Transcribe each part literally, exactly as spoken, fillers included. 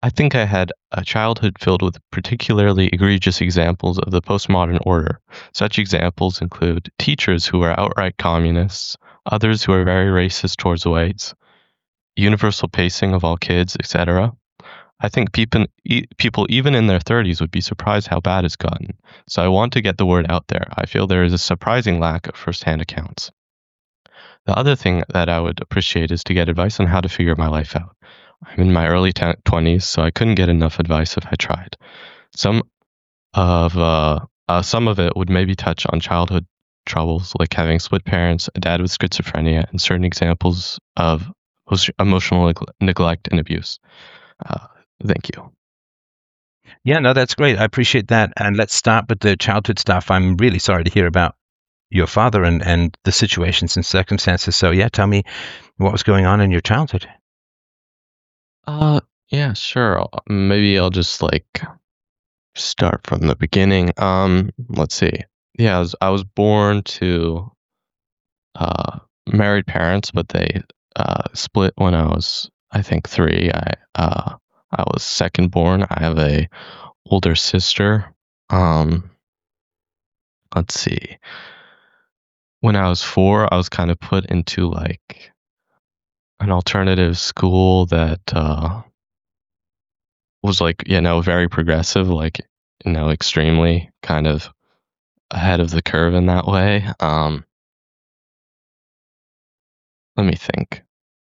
I think I had a childhood filled with particularly egregious examples of the postmodern order. Such examples include teachers who are outright communists, others who are very racist towards whites, universal pacing of all kids, et cetera. I think people, e- people even in their thirties would be surprised how bad it's gotten. So I want to get the word out there. I feel there is a surprising lack of firsthand accounts. The other thing that I would appreciate is to get advice on how to figure my life out. I'm in my early twenties, so I couldn't get enough advice if I tried. Some of uh, uh, some of it would maybe touch on childhood troubles, like having split parents, a dad with schizophrenia, and certain examples of emotional neg- neglect and abuse. Uh, thank you. Yeah, no, that's great. I appreciate that. And let's start with the childhood stuff. I'm really sorry to hear about your father and, and the situations and circumstances. So yeah, tell me what was going on in your childhood. Uh, yeah, sure. Maybe I'll just like start from the beginning. Um, let's see. Yeah, I was, I was born to uh married parents, but they uh split when I was, I think, three. I uh I was second born. I have a older sister. Um, let's see. When I was four, I was kind of put into like an alternative school that uh was like, you know, very progressive, like, you know, extremely kind of ahead of the curve in that way. Um, let me think.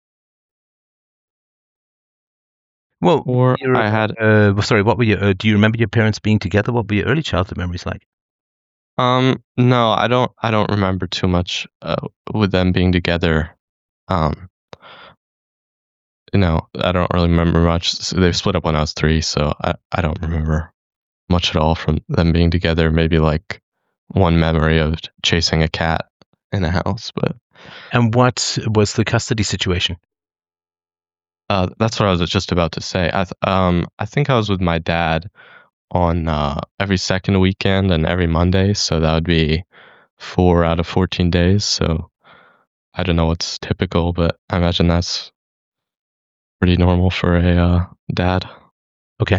Well, Or you're, I had, uh, sorry, what were your, uh, do you remember your parents being together? What were your early childhood memories like? um, no, I don't, I don't remember too much uh, with them being together. Um, you know, I don't really remember much. So they split up when I was three, so I, I don't remember much at all from them being together. Maybe like one memory of chasing a cat in the house, but And what was the custody situation? uh, that's what I was just about to say. I th- um I think I was with my dad on uh, every second weekend and every Monday, so that would be four out of fourteen days. So I don't know what's typical, but I imagine that's pretty normal for a uh, dad. Okay.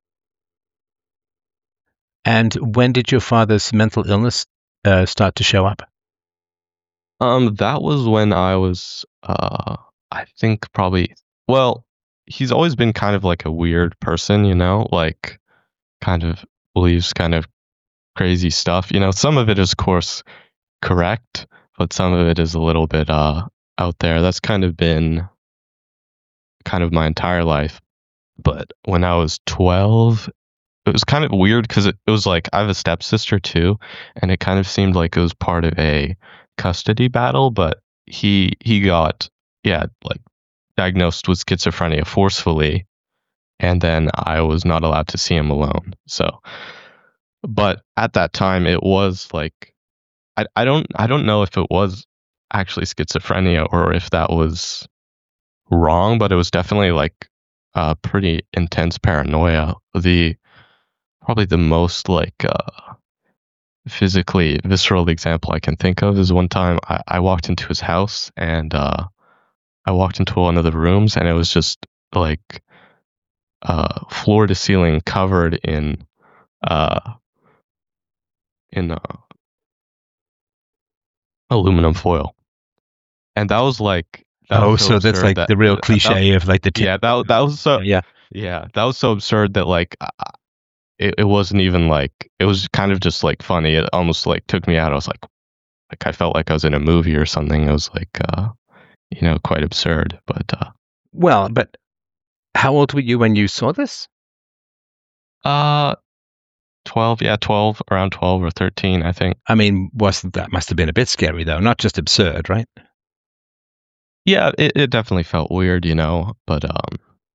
And when did your father's mental illness uh, start to show up? Um, that was when I was, uh, I think probably, well, he's always been kind of like a weird person, you know, like kind of believes kind of crazy stuff. You know, some of it is, of course, correct, but some of it is a little bit uh out there. That's kind of been kind of my entire life. But when I was twelve, it was kind of weird because it, it was like I have a stepsister too, and it kind of seemed like it was part of a custody battle, but he he got, yeah, like diagnosed with schizophrenia forcefully, and then I was not allowed to see him alone. So, but at that time it was like I I don't I don't know if it was actually schizophrenia or if that was wrong, but it was definitely like uh pretty intense paranoia. The probably the most like uh physically visceral example I can think of is one time I, I walked into his house and uh I walked into one of the rooms and it was just like uh floor to ceiling covered in uh in uh, aluminum foil. And that was like that was Oh, so so that's absurd like that, the real that, that cliche of like the tin. yeah, that that was so Yeah. yeah, that was so absurd that like it, it wasn't even like it was kind of just like funny. It almost like took me out. I was like like I felt like I was in a movie or something. It was like uh you know, quite absurd. But uh Well, but how old were you when you saw this? uh twelve, yeah, twelve, around twelve or thirteen, I think. I mean, was that must have been a bit scary though, not just absurd, right? Yeah, it, it definitely felt weird, you know, but um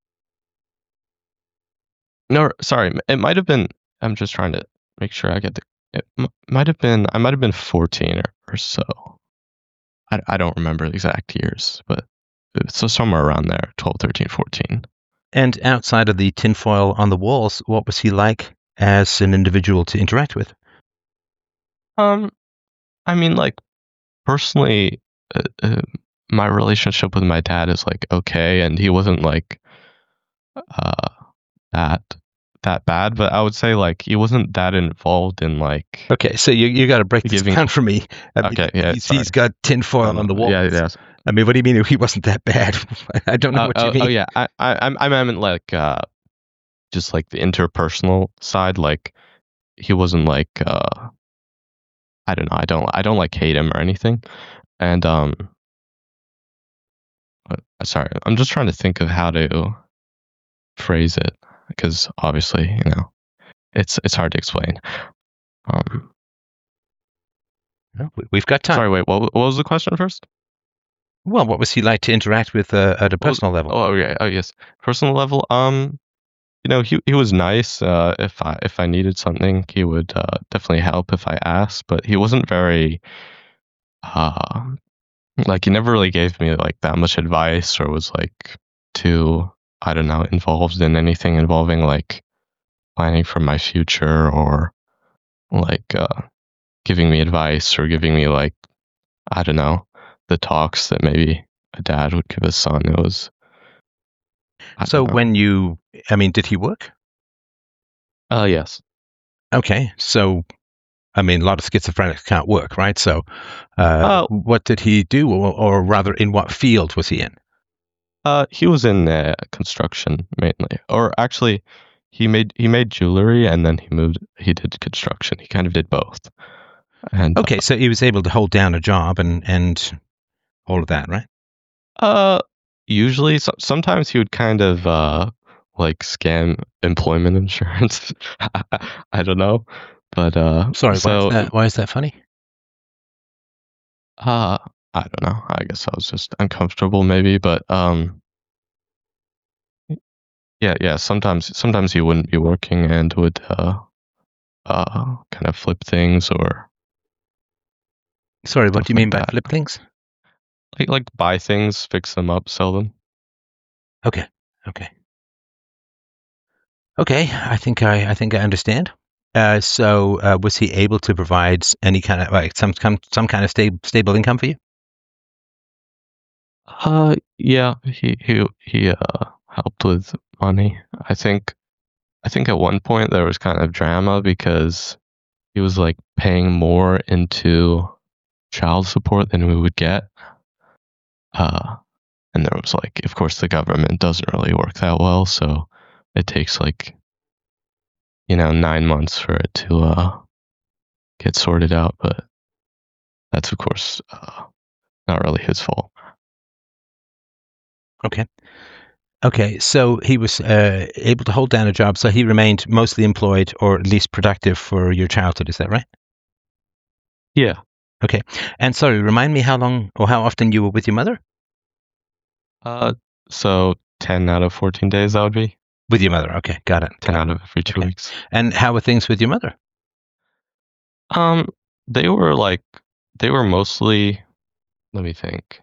no, sorry, it might have been I'm just trying to make sure I get the it m- might have been I might have been fourteen or, or so. I, I don't remember the exact years, but so somewhere around there, twelve, thirteen, fourteen. And outside of the tinfoil on the walls, what was he like as an individual to interact with? Um, I mean, like personally, uh, uh, my relationship with my dad is like okay, and he wasn't like uh that bad, but I would say like he wasn't that involved in like. Okay, so you you got to break this Giving- down for me. I mean, Okay, yeah, he's, sorry. he's got tinfoil on the wall. Yeah, yeah. I mean, what do you mean he wasn't that bad? I don't know Uh, what oh, you mean. oh yeah, I I I meant like uh, just like the interpersonal side. Like he wasn't like uh, I don't know. I don't I don't like hate him or anything. And um, uh, sorry, I'm just trying to think of how to phrase it because obviously you know it's it's hard to explain. Um, No, we- we've got time. sorry, wait. What what was the question first? Well, what was he like to interact with uh, at a Well, personal level? Oh, yeah. Oh, yes. Personal level. Um, you know, he he was nice. Uh, if I if I needed something, he would uh, definitely help if I asked. But he wasn't very, uh, like he never really gave me like that much advice or was like too, I don't know, involved in anything involving like planning for my future or like uh, giving me advice or giving me like, I don't know, the talks that maybe a dad would give his son. It was. I So don't know. when you, I mean, did he work? Uh, yes. Okay, so I mean, a lot of schizophrenics can't work, right? So, uh, Oh. what did he do, or, or rather, in what field was he in? Uh, he was in uh, construction mainly, or actually, he made he made jewelry and then he moved. He did construction. He kind of did both. And Okay, so he was able to hold down a job and and all of that, right? uh, usually, so, sometimes he would kind of uh like scam employment insurance. I don't know, but uh, Sorry, so why is that, why is that funny? uh, I don't know. I guess I was just uncomfortable, maybe, but um. Yeah, yeah. Sometimes, sometimes he wouldn't be working and would uh, uh, kind of flip things or Sorry, what stuff do you like mean by that. flip things? like like buy things, fix them up, sell them. Okay, okay, okay. I think I I think I understand. Uh, so, uh, was he able to provide s- any kind of like some some some kind of stable stable income for you? Uh, yeah. He he he uh helped with money. I think I think at one point there was kind of drama because he was like paying more into child support than we would get. Uh, and there was like, of course, the government doesn't really work that well, so it takes like you know nine months for it to uh get sorted out. But that's of course uh, not really his fault. Okay. Okay, so he was uh, able to hold down a job, so he remained mostly employed or at least productive for your childhood. Is that right? Yeah. Okay. And sorry, remind me how long or how often you were with your mother? Uh, so ten out of fourteen days that would be With your mother. Okay, got it. ten out of every two Okay. weeks. And how were things with your mother? Um, they were like they were mostly. Let me think.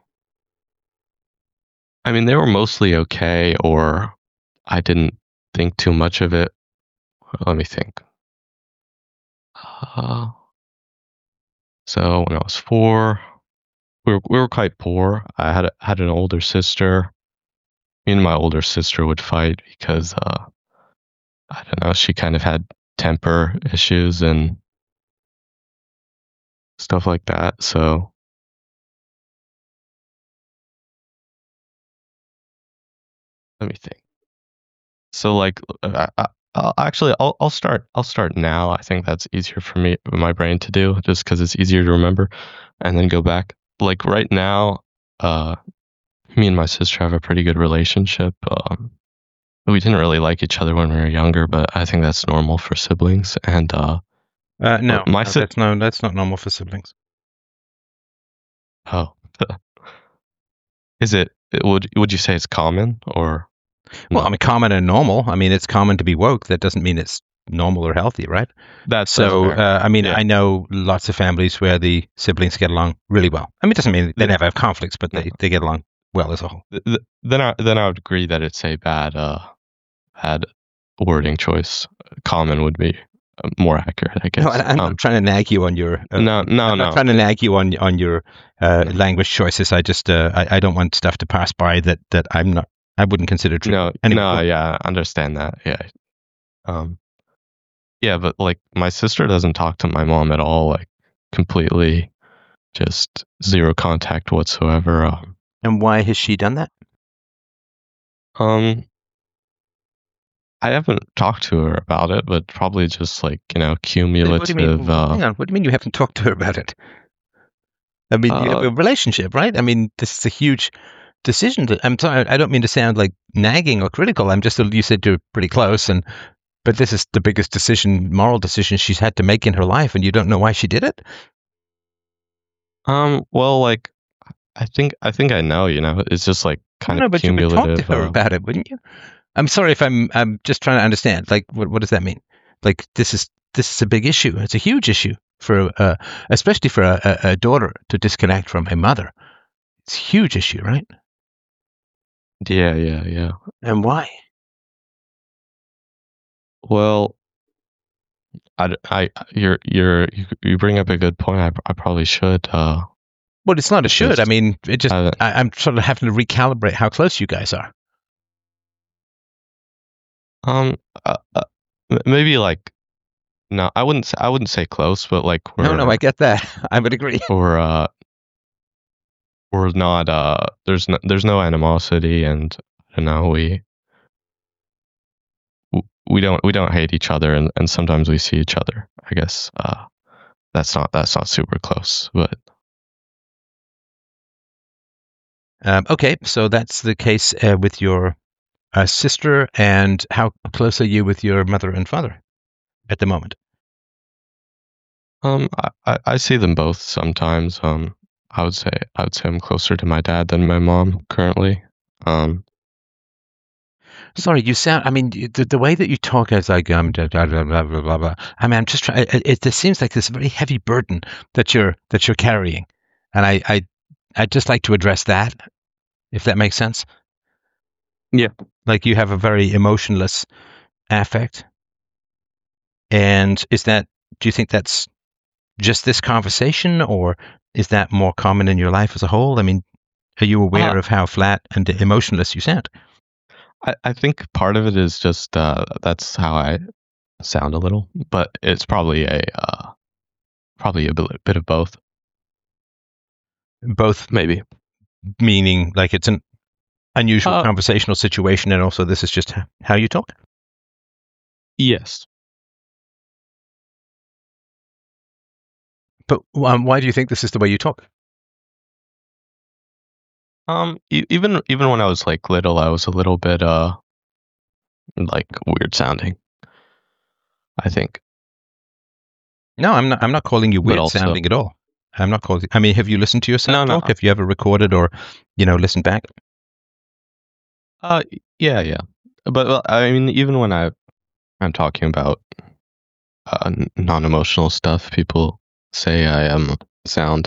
I mean, they were mostly okay, or I didn't think too much of it. Let me think. Uh, so when I was four, we were we were quite poor. I had a, had an older sister. Me and my older sister would fight because uh, I don't know. She kind of had temper issues and stuff like that. So let me think. So like, uh, I, I'll, actually, I'll I'll start I'll start now. I think that's easier for me, my brain to do, just because it's easier to remember, and then go back. Like right now, uh, me and my sister have a pretty good relationship. Um, we didn't really like each other when we were younger, but I think that's normal for siblings. And uh, Uh, no, my no, si- that's no, that's not normal for siblings. oh, is it? Would would you say it's common or? Well, No. I mean, common and normal. I mean, it's common to be woke. That doesn't mean it's normal or healthy, right? That's So, that's fair. uh, I mean, Yeah. I know lots of families where the siblings get along really well. I mean, it doesn't mean they Yeah. never have conflicts, but they, No. they get along well as a whole. Th- th- then I then I would agree that it's a bad uh bad wording choice. Common would be uh, more accurate, I guess. No, I- I'm um, not trying to nag you on your. Uh, no, no, I'm no. not trying to nag you on on your uh, No. language choices. I just uh, I, I don't want stuff to pass by that that I'm not. I wouldn't consider true. No, Anyway, no, go- yeah, I understand that. Yeah. Um, yeah, but like my sister doesn't talk to my mom at all. Like completely, just zero contact whatsoever. Um, And why has she done that? um, I haven't talked to her about it, but probably just like you know What do you cumulative. mean? Uh, Hang on. What do you mean you haven't talked to her about it? I mean, you have uh, a relationship, right? I mean, this is a huge decision. To, I'm sorry, I don't mean to sound like nagging or critical. I'm just, you said you're pretty close, and but this is the biggest decision, moral decision she's had to make in her life, and you don't know why she did it? um, well, like I think I think I know. You know, it's just like No, kind of no, but you would talk to cumulative. her Uh, about it, wouldn't you? I'm sorry if I'm, I'm just trying to understand. Like, what, what does that mean? Like, this is, this is a big issue. It's a huge issue for, uh, especially for a, a, a daughter to disconnect from a mother. It's a huge issue, right? yeah, yeah, yeah. And why? Well, I, d- I- you're you're you you bring up a good point. I I probably should. Uh, Well, it's not a should. I just mean, it just, uh, I, I'm sort of having to recalibrate how close you guys are. um uh, uh, m- maybe like no, I wouldn't say, I wouldn't say close, but like No, no, we're I get that. I would agree. we're uh we're not uh there's no there's no animosity, and you know we w- we don't we don't hate each other, and and sometimes we see each other. I guess uh that's not that's not super close, but Um, okay, so that's the case uh, with your uh, sister. And how close are you with your mother and father at the moment? um I I I see them both sometimes. Um, I would say I would say I'm closer to my dad than my mom currently. Um, Sorry, you sound. I mean, y- the, the way that you talk is like um, blah, blah, blah, blah, blah, blah, blah. I mean, I'm just trying. It, it, it seems like this very heavy burden that you're that you're carrying, and I I I'd just like to address that, if that makes sense. yeah. Like you have a very emotionless affect, and is that? Do you think that's just this conversation, or is that more common in your life as a whole? I mean, are you Uh, aware of how flat and emotionless you sound? I I think part of it is just uh that's how I sound a little, but it's probably a uh probably a bit, bit of both, Both maybe. meaning like it's an unusual Uh, conversational situation, and also this is just h- how you talk. yes. But um, why do you think this is the way you talk? Um, e- even even when I was like little, I was a little bit uh like weird sounding, I think. No, I'm not. I'm not calling you But weird also, sounding at all. I'm not calling. I mean, have you listened to yourself no, no. talk? Have you ever recorded or, you know, listened back? Uh, yeah, yeah. But well, I mean, even when I I'm talking about uh, n- non-emotional stuff, people say I am sound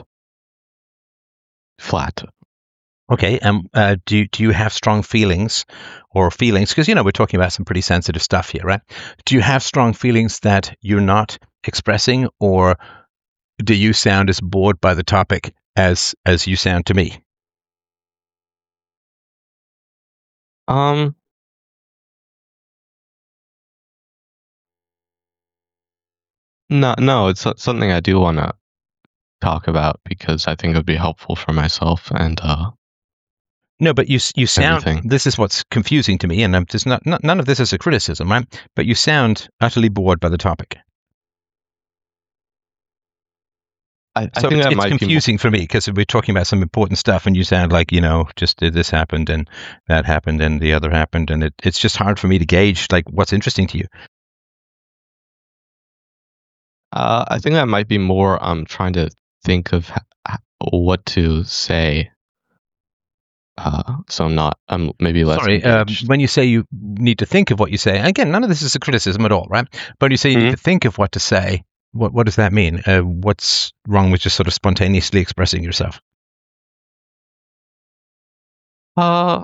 flat. Okay. Um. Uh, do you, do you have strong feelings, or feelings? Because you know we're talking about some pretty sensitive stuff here, right? Do you have strong feelings that you're not expressing, or do you sound as bored by the topic as as you sound to me? Um, no, no, it's so- something I do want to talk about because I think it would be helpful for myself and uh No, but you s- you sound. everything. This is what's confusing to me, and I'm just not, not none of this is a criticism, right? But you sound utterly bored by the topic. I, I So think it's that it's might be more. confusing for me because we're talking about some important stuff, and you sound like you know just uh, this happened and that happened and the other happened, and it, it's just hard for me to gauge like what's interesting to you. Uh, I think that might be more. I'm trying to think of h- h- what to say. Uh, so I'm not. I'm maybe less Sorry, um, engaged. when you say you need to think of what you say, again, none of this is a criticism at all, right? But when you say you need Hmm. to think of what to say, what what does that mean? Uh, what's wrong with just sort of spontaneously expressing yourself? Uh,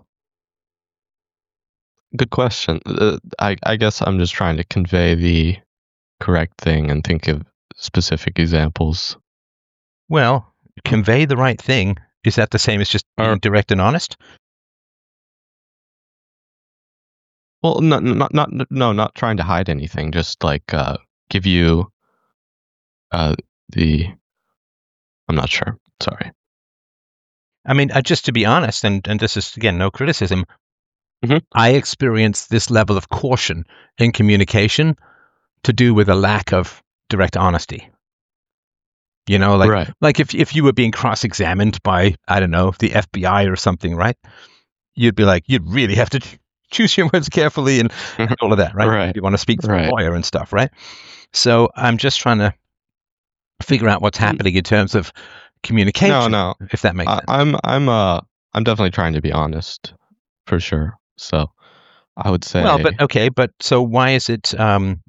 good question. Uh, I I guess I'm just trying to convey the correct thing and think of specific examples. Well, convey the right thing. Is that the same as just being Or direct and honest? Well, no, not not no, not trying to hide anything. Just like uh, give you uh, the. I'm not sure. Sorry. I mean, uh, just to be honest, and, and this is, again, no criticism, Mhm. I experience this level of caution in communication to do with a lack of direct honesty. You know, like Right. like if if you were being cross-examined by, I don't know, the F B I or something, right? You'd be like, you'd really have to ch- choose your words carefully and, and all of that, right? Right. You want to speak to a Right. lawyer and stuff, right? So I'm just trying to figure out what's Mm. happening in terms of No, communication, no. if that makes I, sense. I'm I'm uh I'm definitely trying to be honest, for sure. So I would Well, say but okay, but so why is it? Um,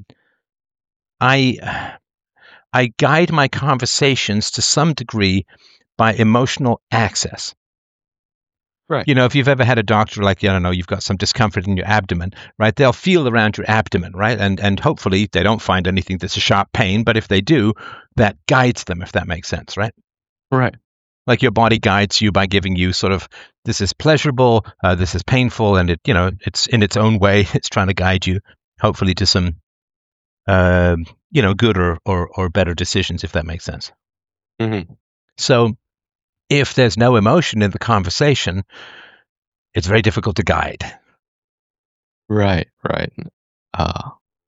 I I guide my conversations to some degree by emotional access. right. You know, if you've ever had a doctor, like, I don't know, you've got some discomfort in your abdomen, right? They'll feel around your abdomen, right? And and hopefully they don't find anything that's a sharp pain, but if they do, that guides them, if that makes sense, right? Right. Like your body guides you by giving you sort of, this is pleasurable, uh, this is painful, and it, you know, it's in its own way, it's trying to guide you, hopefully, to some, uh, you know, good or, or or better decisions, if that makes sense. Hmm. So if there's no emotion in the conversation, it's very difficult to guide. Right. Right. Uh.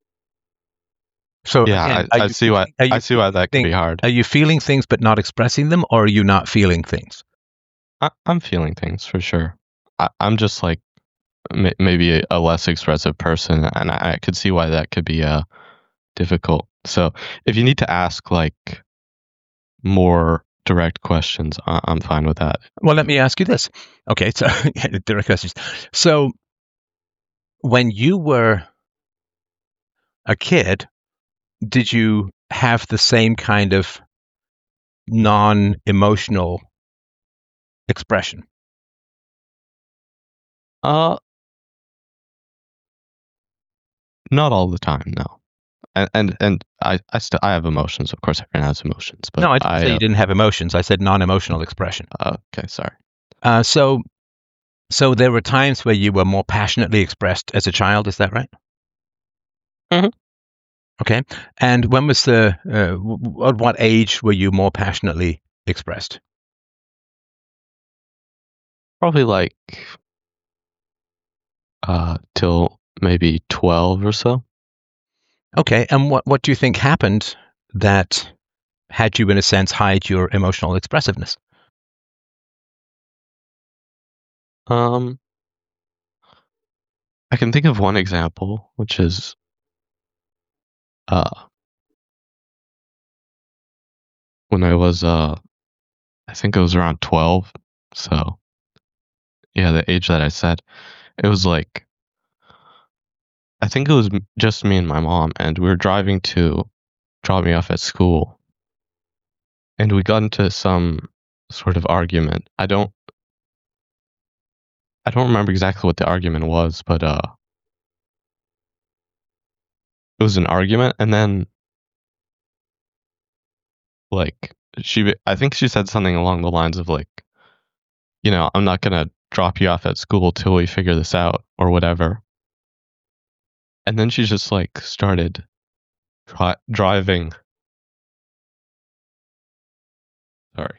So Yeah. again, I, are I you see why. are I you see why that could feeling be hard. are you feeling things but not expressing them, or are you not feeling things? I, I'm feeling things for sure. I, I'm just like may, maybe a, a less expressive person, and I, I could see why that could be uh difficult. So if you need to ask like more direct questions, I, I'm fine with that. Well, let me ask you this. Okay, so direct questions. So when you were a kid, did you have the same kind of non-emotional expression? Uh, not all the time, no. And and and I I still I have emotions. Of course, everyone has emotions, but No, I didn't I say you uh, didn't have emotions. I said non-emotional expression. uh, okay, sorry. Uh, so, so there were times where you were more passionately expressed as a child. Is that right? Mhm. Okay. And when was the, uh, w- w- at what age were you more passionately expressed? Probably like uh till maybe twelve or so. Okay. And what, what do you think happened that had you, in a sense, hide your emotional expressiveness? Um, I can think of one example, which is uh when I was uh I think it was around twelve. So yeah, the age that I said, it was like I think it was m- just me and my mom, and we were driving to drop me off at school, and we got into some sort of argument. I don't I don't remember exactly what the argument was, but uh, it was an argument, and then like she, I think she said something along the lines of like, you know, I'm not gonna drop you off at school till we figure this out or whatever. And then she just like started dri- driving. Sorry.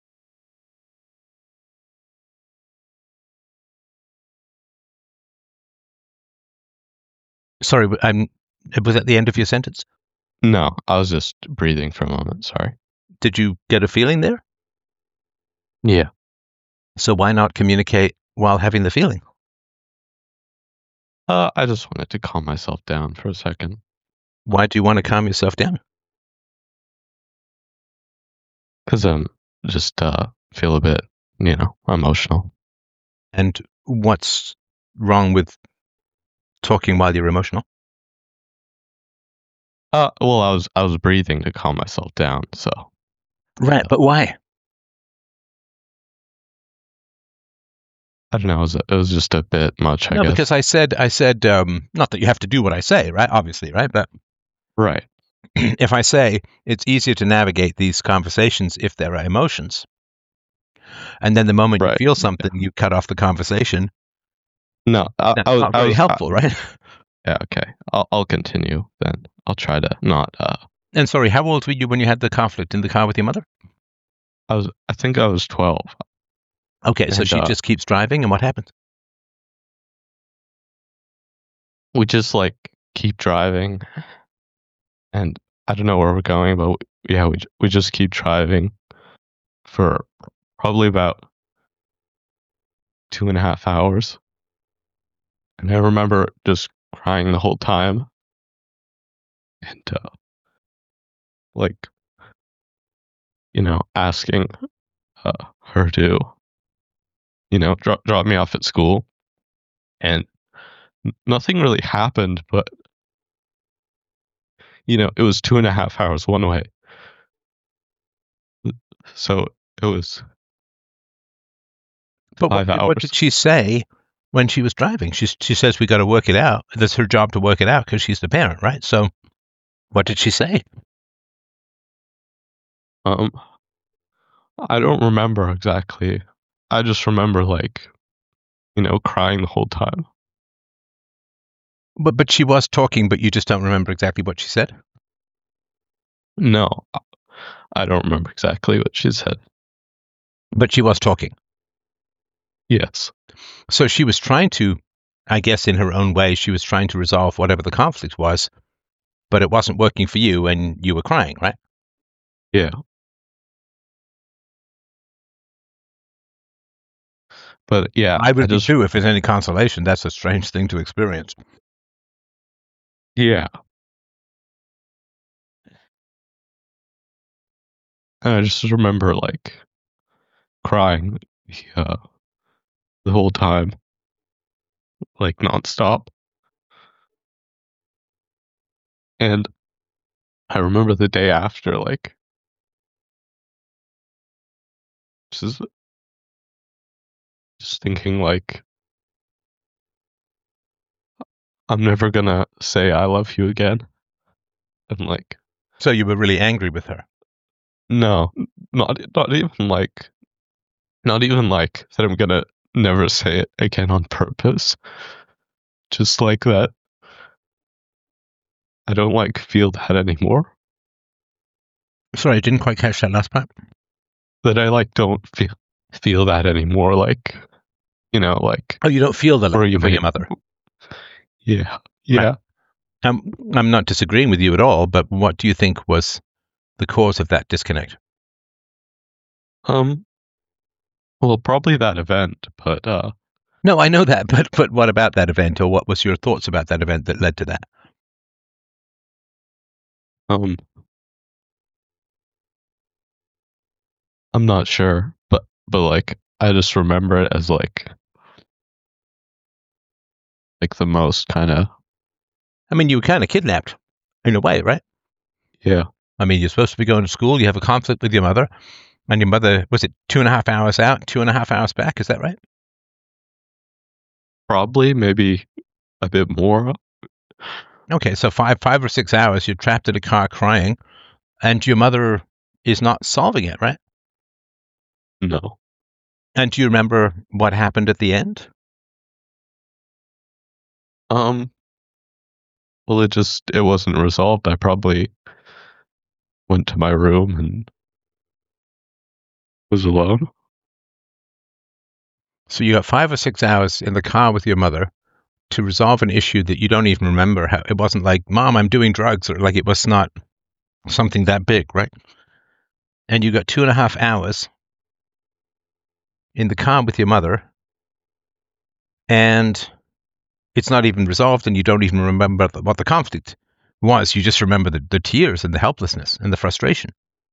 Sorry, w- I'm, was that the end of your sentence? No, I was just breathing for a moment. Sorry. Did you get a feeling there? Yeah. So why not communicate while having the feeling? Uh, I just wanted to calm myself down for a second. Why do you want to calm yourself down? Cause um, just uh, feel a bit, you know, emotional. And what's wrong with talking while you're emotional? Uh, well, I was I was breathing to calm myself down. So Right, but why? I don't know. It was it was just a bit much, I No, guess. because I said I said um, not that you have to do what I say, right? Obviously, right? But Right. if I say it's easier to navigate these conversations if there are emotions, and then the moment you Right. feel something, you cut off the conversation. No, I, That's I was, not I very was, I, helpful, right? yeah, okay. I'll, I'll continue then. I'll try to not, uh, And sorry, how old were you when you had the conflict in the car with your mother? I was, I think I was twelve. Okay, so And, she uh, just keeps driving, and what happens? we just like keep driving and I don't know where we're going, but yeah, we, we just keep driving for probably about two and a half hours. And I remember just crying the whole time. And, uh, like, you know, asking uh, her to, you know, drop, drop me off at school. And nothing really happened, but, you know, it was two and a half hours one way. So it was But what five did, what hours. did she say when she was driving? She she says we got to work it out. That's her job to work it out because she's the parent, right? So, what did she say? Um, I don't remember exactly. I just remember, like, you know, crying the whole time. But but she was talking, but you just don't remember exactly what she said. No, I don't remember exactly what she said. But she was talking. Yes. So she was trying to, I guess, in her own way, she was trying to resolve whatever the conflict was, but it wasn't working for you, and you were crying, right? Yeah. But yeah, I would I be just, too if there's any consolation. That's a strange thing to experience. yeah. And I just remember, like, crying uh, the whole time, like, nonstop. And I remember the day after, like, just, just thinking, like, I'm never gonna say I love you again. And, like, So you were really angry with her. no, not, not even, like, not even, like, that I'm gonna never say it again on purpose. Just like that. I don't, like, feel that anymore. Sorry, I didn't quite catch that last part. That I, like, don't feel feel that anymore. Like, you know, like, Oh, you don't feel the or love you for may, your mother. yeah, yeah. Right. Um, I'm not disagreeing with you at all, but what do you think was the cause of that disconnect? Um, well, probably that event, but uh, No, I know that, but but what about that event, or what was your thoughts about that event that led to that? um, I'm not sure, but but like, I just remember it as like, like the most kind of, I mean, you were kind of kidnapped in a way, right? yeah, I mean, you're supposed to be going to school. You have a conflict with your mother, and your mother was it two and a half hours out, two and a half hours back? Is that right? probably maybe a bit more. Okay, so five five or six hours. You're trapped in a car crying, and your mother is not solving it, right? No, And do you remember what happened at the end? um, well, it just it wasn't resolved. I probably went to my room and was alone. So you got five or six hours in the car with your mother to resolve an issue that you don't even remember. How it wasn't like, "Mom, I'm doing drugs," or like it was not something that big, right? And you got two and a half hours in the car with your mother, and it's not even resolved, and you don't even remember what the conflict was. You just remember the, the tears and the helplessness and the frustration.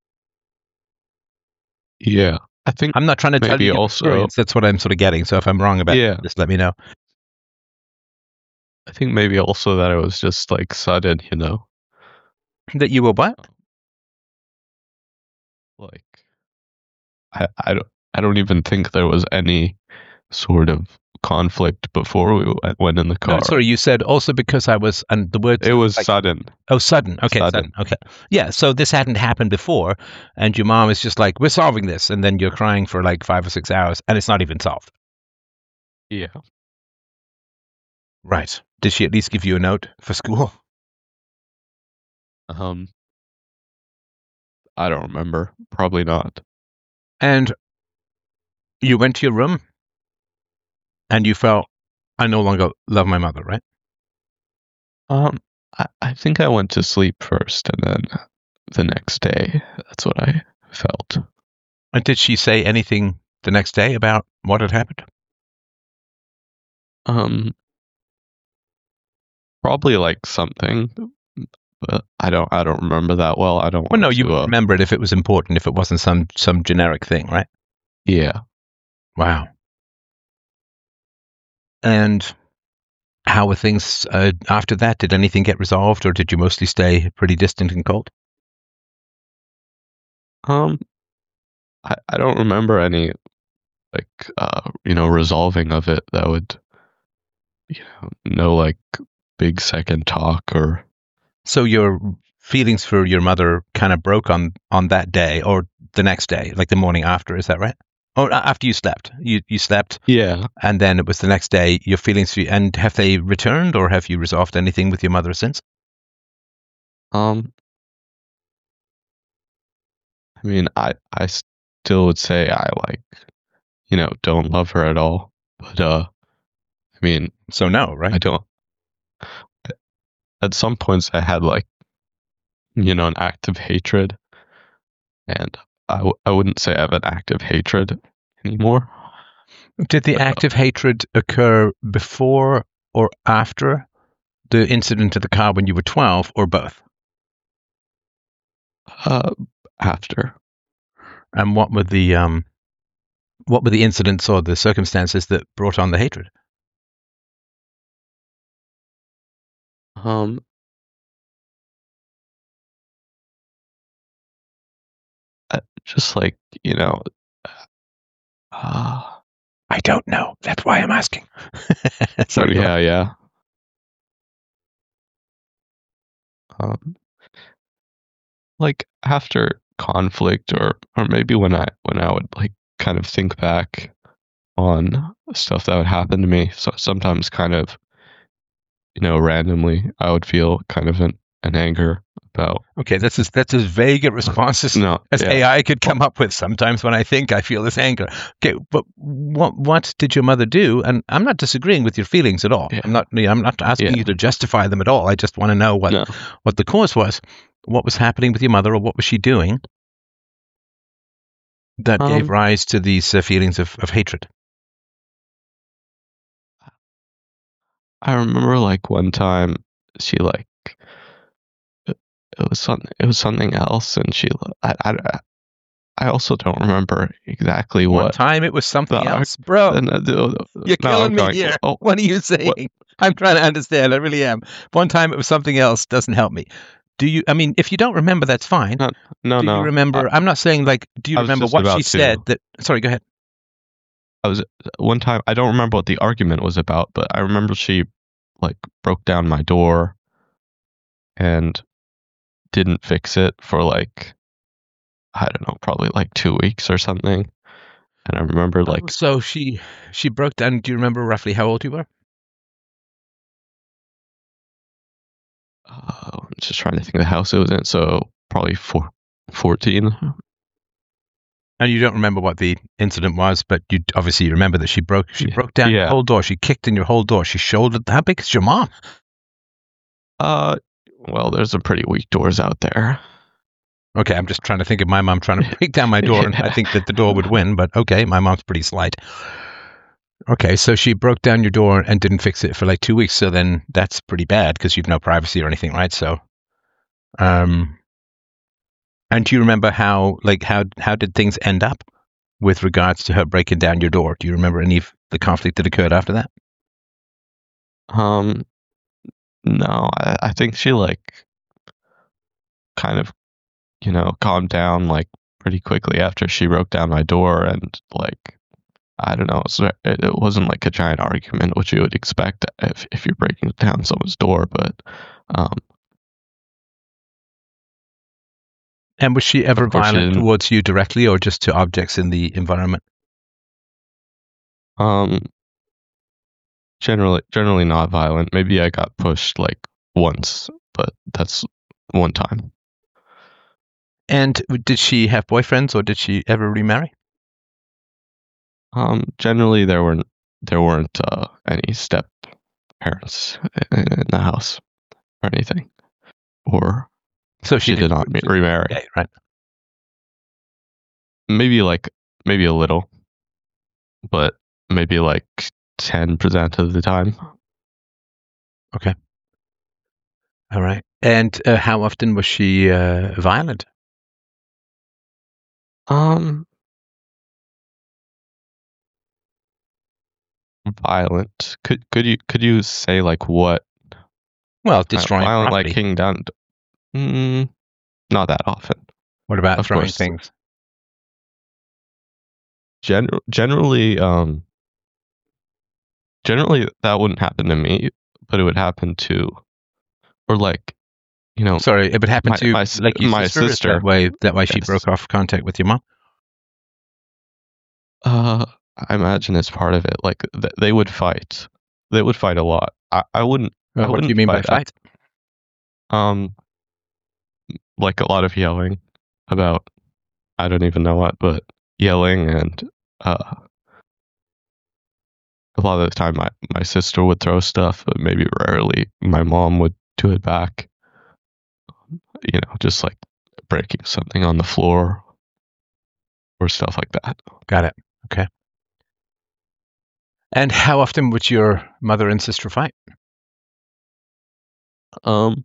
Yeah, I think I'm not trying to tell maybe you your also, experience. That's what I'm sort of getting. So if I'm wrong about yeah, it, just let me know. I think maybe also that it was just like sudden, you know, That you were what? like I, I don't I don't even think there was any sort of conflict before we went, went in the No, car. sorry, you said also because I was, and the words. It was like, sudden. oh, sudden. Okay, sudden. Sudden. Okay. Yeah, so this hadn't happened before, and your mom is just like, we're solving this, and then you're crying for like five or six hours, and it's not even solved. Yeah. Right. Did she at least give you a note for school? Um, I don't remember. Probably not. And you went to your room and you felt, I no longer love my mother, right? Um, I, I think I went to sleep first, and then the next day, that's what I felt. And did she say anything the next day about what had happened? Um, probably like something, but I don't. I don't remember that well. I don't Well, no, want you to. would Uh, remember it if it was important, if it wasn't some some generic thing, right? yeah. Wow. And how were things uh, after that? Did anything get resolved, or did you mostly stay pretty distant and cold? Um, I, I don't remember any like uh you know resolving of it that would you know no like big second talk or So your feelings for your mother kind of broke on on that day, or the next day, like the morning after. Is that right? Or a- after you slept, you you slept, yeah. and then it was the next day. Your feelings for you, and have they returned, or have you resolved anything with your mother since? Um, I mean, I I still would say I like you know don't love her at all, but uh, I mean, So no, I right? don't. At some points, I had like you know an active hatred, and I w- I wouldn't say I have an active hatred anymore. Did the But, active hatred occur before or after the incident at the car when you were twelve, or both? uh, after. And what were the um what were the incidents or the circumstances that brought on the hatred? Um, uh, just like you know, uh, I don't know. That's why I'm asking. Sorry, go yeah, ahead. yeah. Um, like after conflict, or or maybe when I when I would like kind of think back on stuff that would happen to me. So sometimes, kind of, you know, randomly, I would feel kind of an, an anger about. Okay, that's as that's as vague a response as, No, as yeah. A I could Well, come up with. Sometimes when I think, I feel this anger. Okay, but what what did your mother do? And I'm not disagreeing with your feelings at all. I'm yeah, not I'm not asking yeah. you to justify them at all. I just want to know what No. what the cause was. What was happening with your mother, or what was she doing that gave Um, rise to these uh, feelings of, of hatred? I remember like one time she like it it was something it was something else, and she I I, I also don't remember exactly One what time it was the something arc. else, bro. Then uh, the, You're no, I'm killing me going. here. Oh, What are you what? saying? I'm trying to understand. I really am. One time it was something else doesn't help me. Do you, I mean, if you don't remember, that's fine. No, no, Do you no. I, remember? I'm not saying like, do you I was remember just what she about said to. that, sorry, go ahead. I was one time. I don't remember what the argument was about, but I remember she like broke down my door and didn't fix it for like I don't know, probably like two weeks or something. And I remember Oh, like so she, she broke down. Do you remember roughly how old you were? uh, I'm just trying to think of the house it was in. So probably four, fourteen. And you don't remember what the incident was, but you obviously remember that she broke, she Yeah. broke down your Yeah. whole door. She kicked in your whole door. She shouldered, how big is your mom? Uh, well, there's some pretty weak doors out there. Okay, I'm just trying to think of my mom trying to break down my door, and I think that the door would win, but okay, my mom's pretty slight. Okay, so she broke down your door and didn't fix it for like two weeks. So then that's pretty bad because you've no privacy or anything, right? So, um, and do you remember how, like, how how did things end up with regards to her breaking down your door? Do you remember any of the conflict that occurred after that? Um, no, I, I think she like kind of you know calmed down like pretty quickly after she broke down my door, and like I don't know, it, it it wasn't like a giant argument, which you would expect if if you're breaking down someone's door, but um, And was she ever of course she violent didn't. towards you directly, or just to objects in the environment? Um, generally generally not violent. Maybe I got pushed like once, but that's one time. And did she have boyfriends, or did she ever remarry? Um, generally there weren't there weren't uh, any step parents in, in the house or anything, or So she, she did not remarry. Okay, right. Maybe like maybe a little, but maybe like ten percent of the time. Okay. All right. And uh, how often was she uh, violent? Um, violent. Could could you could you say like what? Well, Uh, destroying violent, property. like kicking down. Mm, not that often. What about Of throwing course. things? Gen- generally, um, generally that wouldn't happen to me, but it would happen to, or like, you know, Sorry, it would happen my to my, like your my sister. Is sister. that way? That why she Yes. broke off contact with your mom? Uh, I imagine it's part of it. Like th- they would fight. They would fight a lot. I, I wouldn't. Well, I what do wouldn't you mean by fight. fight? Um, like a lot of yelling about. I don't even know what, but yelling and uh, a lot of the time my my sister would throw stuff, but maybe rarely my mom would do it back. You know, just like breaking something on the floor or stuff like that. Got it. Okay. And how often would your mother and sister fight? Um,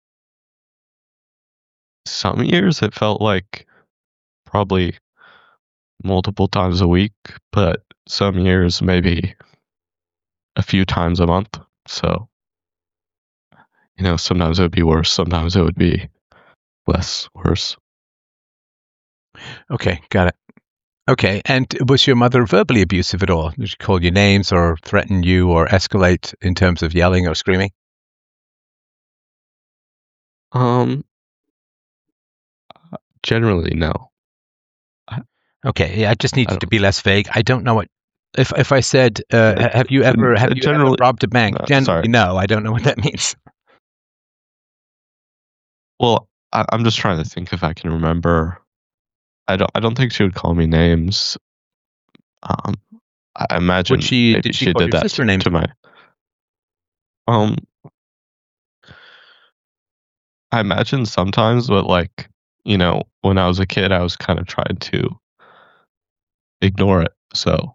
some years it felt like probably multiple times a week, but some years maybe a few times a month. So, you know, sometimes it would be worse, sometimes it would be less worse. Okay, got it. Okay, and was your mother verbally abusive at all? Did she call you names or threaten you or escalate in terms of yelling or screaming? Um, generally, no. Okay, yeah, I just need I you to be less vague. I don't know what if if I said, uh, Uh, have you ever have you ever generally- robbed a bank? uh, Generally, sorry. no. I don't know what that means. Well, I, I'm just trying to think if I can remember. I don't. I don't think she would call me names. Um, I imagine Would she? maybe Did she she call did your that sister to, names? to my. Um, I imagine sometimes, but like you know, when I was a kid, I was kind of trying to ignore it. So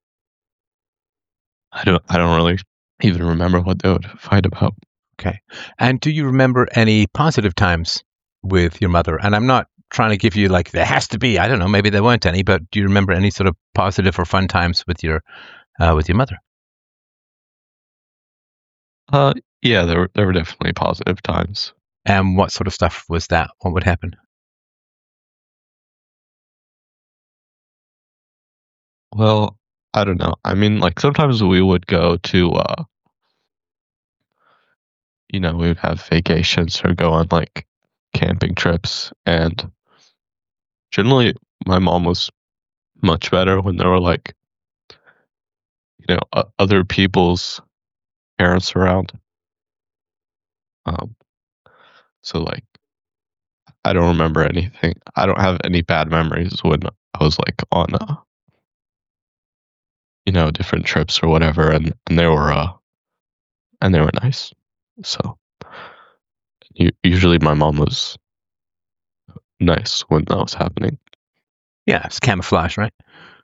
I don't. I don't really even remember what they would fight about. Okay. And do you remember any positive times with your mother? And I'm not trying to give you like there has to be. I don't know. Maybe there weren't any, but do you remember any sort of positive or fun times with your uh, with your mother? Uh, yeah, there were there were definitely positive times. And what sort of stuff was that? What would happen? Well, I don't know. I mean, like sometimes we would go to, uh, you know, we would have vacations or go on like camping trips, and generally my mom was much better when there were like, you know, uh, other people's parents around. Um, so like, I don't remember anything. I don't have any bad memories when I was like on, uh, you know, different trips or whatever, and and they were, uh, and they were nice. So u- usually my mom was nice when that was happening. Yeah, it's camouflage, right?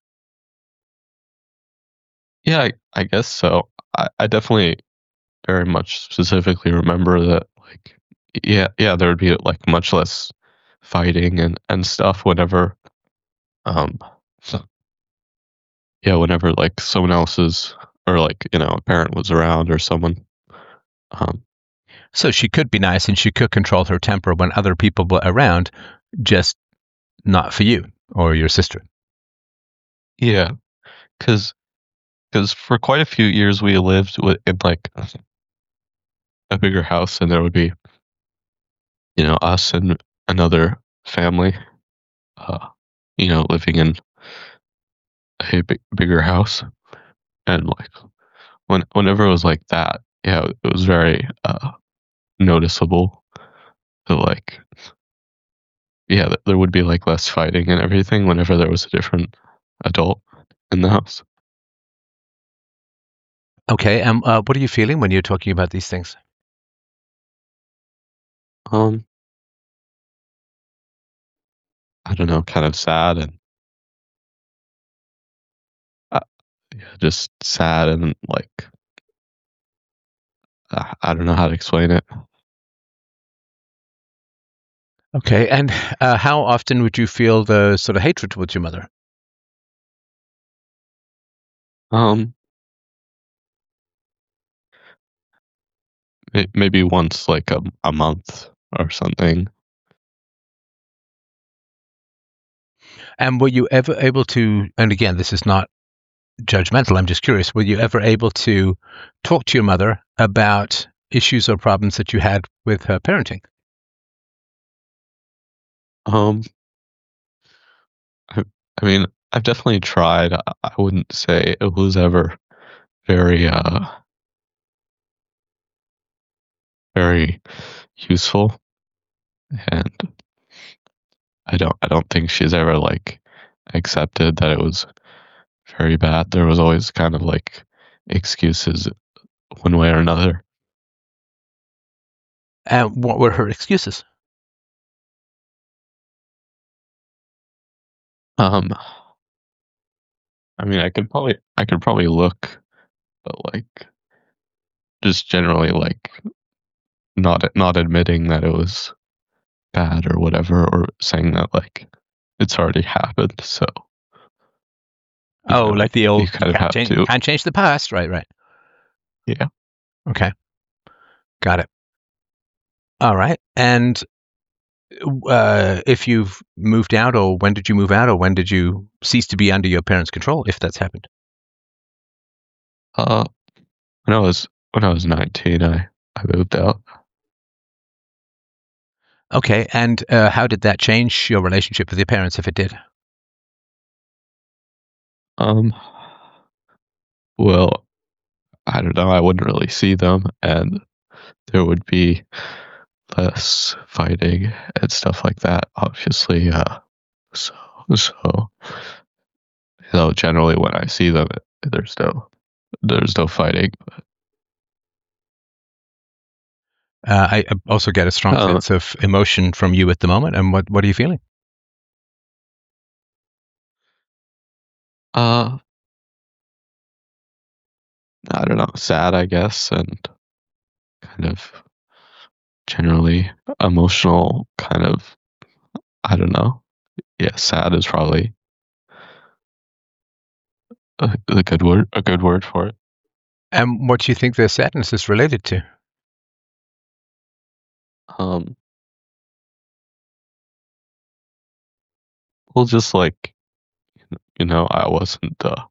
Yeah, I, I guess so. I, I definitely very much specifically remember that, like, yeah, yeah, there would be like much less fighting and and stuff whenever, um, so, yeah, whenever like someone else's or like you know a parent was around or someone, um, So she could be nice and she could control her temper when other people were around, just not for you or your sister. yeah, because because for quite a few years we lived with, in like a bigger house, and there would be you know us and another family, uh, you know, living in a big, bigger house, and like when whenever it was like that, yeah, it was very uh, noticeable. That like, yeah, th- there would be like less fighting and everything whenever there was a different adult in the house. Okay. Um, uh, what are you feeling when you're talking about these things? Um, I don't know, kind of sad and uh, yeah, just sad and like uh, I don't know how to explain it. Okay. And uh, how often would you feel the sort of hatred towards your mother? Um, may- maybe once like a a month or something. And were you ever able to, and again, this is not judgmental, I'm just curious, were you ever able to talk to your mother about issues or problems that you had with her parenting? Um, I, I mean, I've definitely tried. I, I wouldn't say it was ever very uh very useful, and I don't I don't think she's ever like accepted that it was very bad. There was always kind of like excuses one way or another. And what were her excuses? Um, I mean, I could probably I could probably look, but like just generally like not not admitting that it was bad or whatever, or saying that like it's already happened. So you Oh, know, like the you old, you kind of can't have change, you to, can't change the past. Right, right. yeah. Okay, got it. All right. And uh, if you've moved out, or when did you move out, or when did you cease to be under your parents' control, if that's happened? Uh, when I was when I was nineteen, I I moved out. Okay. And uh, how did that change your relationship with your parents, if it did? Um, well, I don't know. I wouldn't really see them, and there would be less fighting and stuff like that. Obviously, uh, so so so generally when I see them, there's no there's no fighting. Uh, I I also get a strong Uh, sense of emotion from you at the moment. And what, what are you feeling? uh, I don't know, sad, I guess, and kind of generally emotional, kind of, I don't know. Yeah, sad is probably a, a good word, a good word for it. And what do you think the sadness is related to? Um, well, just like, you know, I wasn't, uh,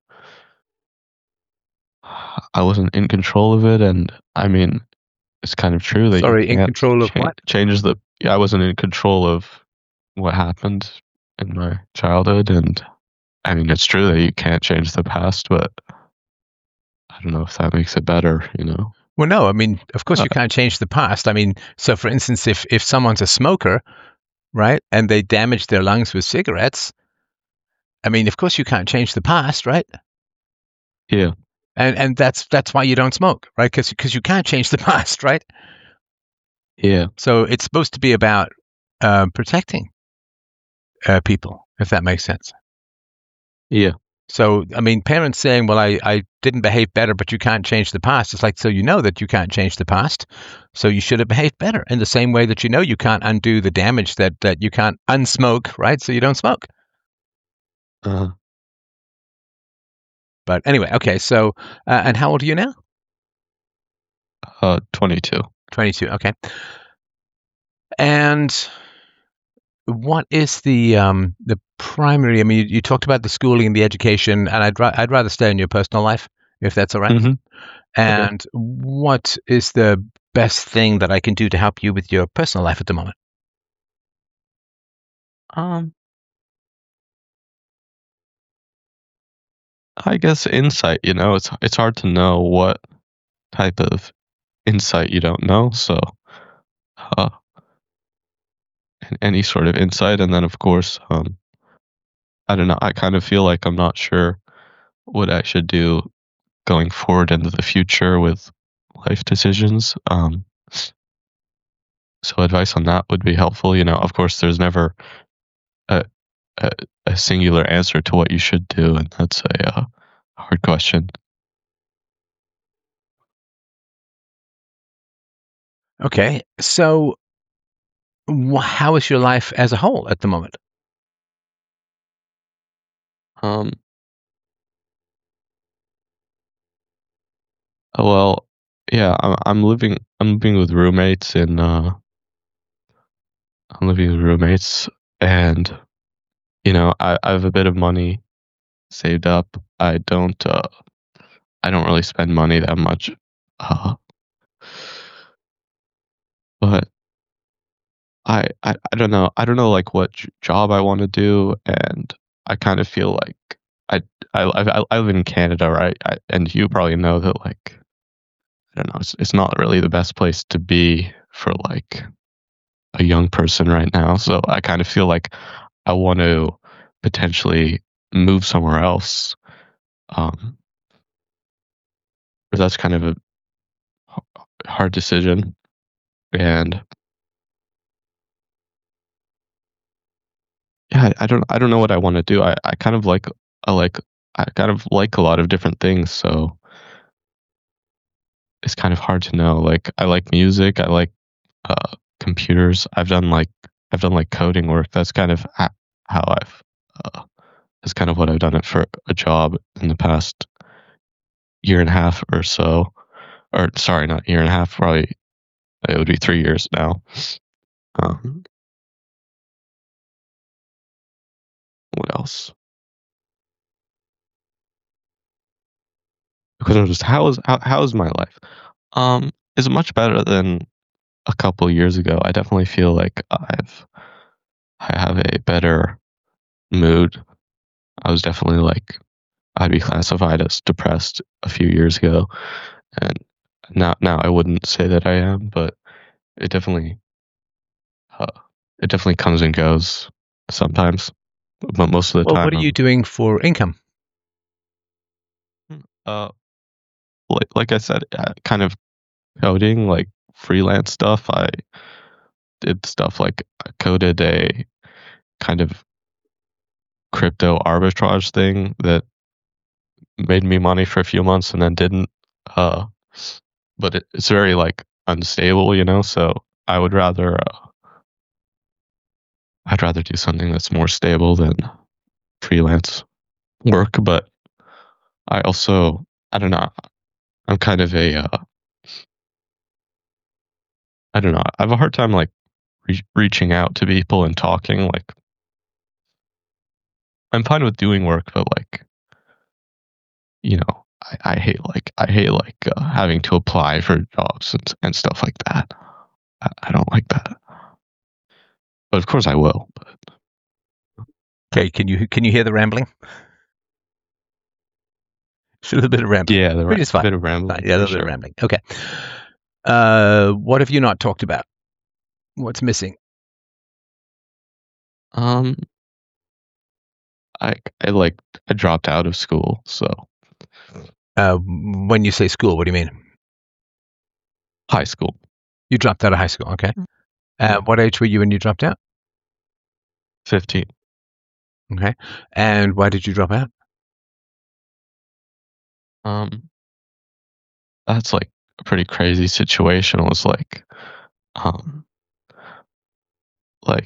I wasn't in control of it, and I mean, it's kind of true that you Sorry, in can't control of cha- what? change the. Yeah, I wasn't in control of what happened in my childhood, and I mean, it's true that you can't change the past, but I don't know if that makes it better, you know. Well, no, I mean, of course Uh, you can't change the past. I mean, so for instance, if, if someone's a smoker, right, and they damage their lungs with cigarettes, I mean, of course you can't change the past, right? yeah, And and that's that's why you don't smoke, right? Because because you can't change the past, right? yeah, So it's supposed to be about uh, protecting uh, people, if that makes sense. yeah, So, I mean, parents saying, well, I, I didn't behave better, but you can't change the past. It's like, so you know that you can't change the past. So you should have behaved better in the same way that you know you can't undo the damage, that, that you can't unsmoke, right? So you don't smoke. uh, But anyway, okay. So, uh, and how old are you now? uh, twenty-two. twenty-two. Okay. And what is the um, the primary? I mean, you, you talked about the schooling and the education, and I'd ra- I'd rather stay in your personal life if that's all right. Mm-hmm. Okay. And what is the best thing that I can do to help you with your personal life at the moment? Um, I guess insight, you know, it's it's hard to know what type of insight you don't know. So, uh, any sort of insight, and then of course, um, I don't know. I kind of feel like I'm not sure what I should do going forward into the future with life decisions. Um, so advice on that would be helpful. You know, of course, there's never a a, a singular answer to what you should do, and that's a uh, hard question. Okay. So, wh- how is your life as a whole at the moment? Um, oh, well, yeah, I'm I'm living I'm living with roommates, and uh, I'm living with roommates, and you know, I, I have a bit of money saved up. I don't uh, I don't really spend money that much, uh, but I, I I don't know. I don't know like what j- job I want to do, and I kind of feel like I I I, I live in Canada, right? I, and you probably know that like I don't know. It's it's not really the best place to be for like a young person right now. So I kind of feel like I want to potentially move somewhere else. Um, but that's kind of a h- hard decision, and yeah, I, I don't I don't know what I want to do. I, I kind of like I like I kind of like a lot of different things, so it's kind of hard to know. Like I like music, I like uh, computers. I've done like I've done like coding work. That's kind of ha- how I've uh, that's kind of what I've done it for a job in the past year and a half or so. Or sorry, not year and a half. Probably it would be three years now. Um, what else? Because I'm just how is how, how is my life? Um, is much better than a couple years ago. I definitely feel like I've I have a better mood. I was definitely like I'd be classified as depressed a few years ago, and now now I wouldn't say that I am, but it definitely uh, it definitely comes and goes sometimes, but most of the Well, time what are you I'm doing for income? uh like like I said, uh, kind of coding like freelance stuff. I did stuff like I coded a kind of crypto arbitrage thing that made me money for a few months and then didn't. Uh, but it, it's very like unstable, you know. So I would rather uh, I'd rather do something that's more stable than freelance work. But I also I don't know. I'm kind of a uh, I don't know. I have a hard time like re- reaching out to people and talking. Like I'm fine with doing work, but like you know, I, I hate like I hate like uh, having to apply for jobs and and stuff like that. I, I don't like that. But of course I will. But Okay, can you can you hear the rambling? Just a little bit of rambling, yeah, the ra- which is a fine. bit of Fine. rambling Yeah, a for little bit of sure. rambling. Okay. Uh, what have you not talked about? What's missing? Um, I I like I dropped out of school, so Uh, when you say school, what do you mean? high school, You dropped out of high school. Okay. Uh, what age were you when you dropped out? fifteen. Okay. And why did you drop out? Um, that's like a pretty crazy situation. It was like, um, like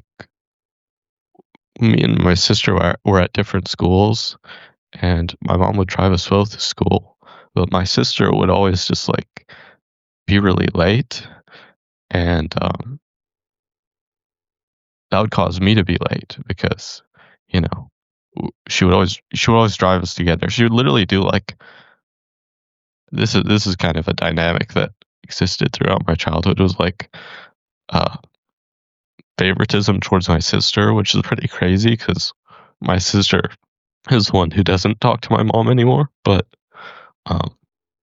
me and my sister were were at different schools, and my mom would drive us both to school, but my sister would always just like be really late, and um, that would cause me to be late because, you know, w- she would always she would always drive us together. She would literally do like this is this is kind of a dynamic that existed throughout my childhood. It was like uh, favoritism towards my sister, which is pretty crazy because my sister is the one who doesn't talk to my mom anymore. But um,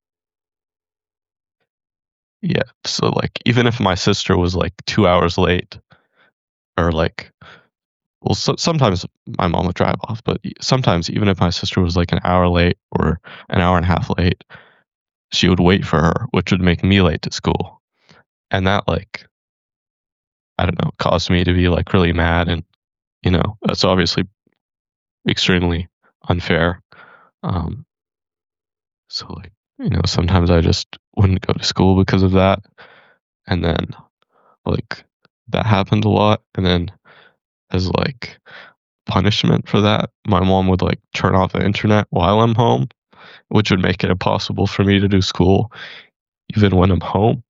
yeah, so like even if my sister was like two hours late, or like, well, so, sometimes my mom would drive off, but sometimes even if my sister was like an hour late or an hour and a half late, she would wait for her, which would make me late to school. And that, like, I don't know, caused me to be like really mad. And, you know, that's obviously extremely unfair. Um, so, like, you know, sometimes I just wouldn't go to school because of that. And then, like, that happened a lot. And then, as like punishment for that, my mom would like turn off the internet while I'm home, which would make it impossible for me to do school even when I'm home.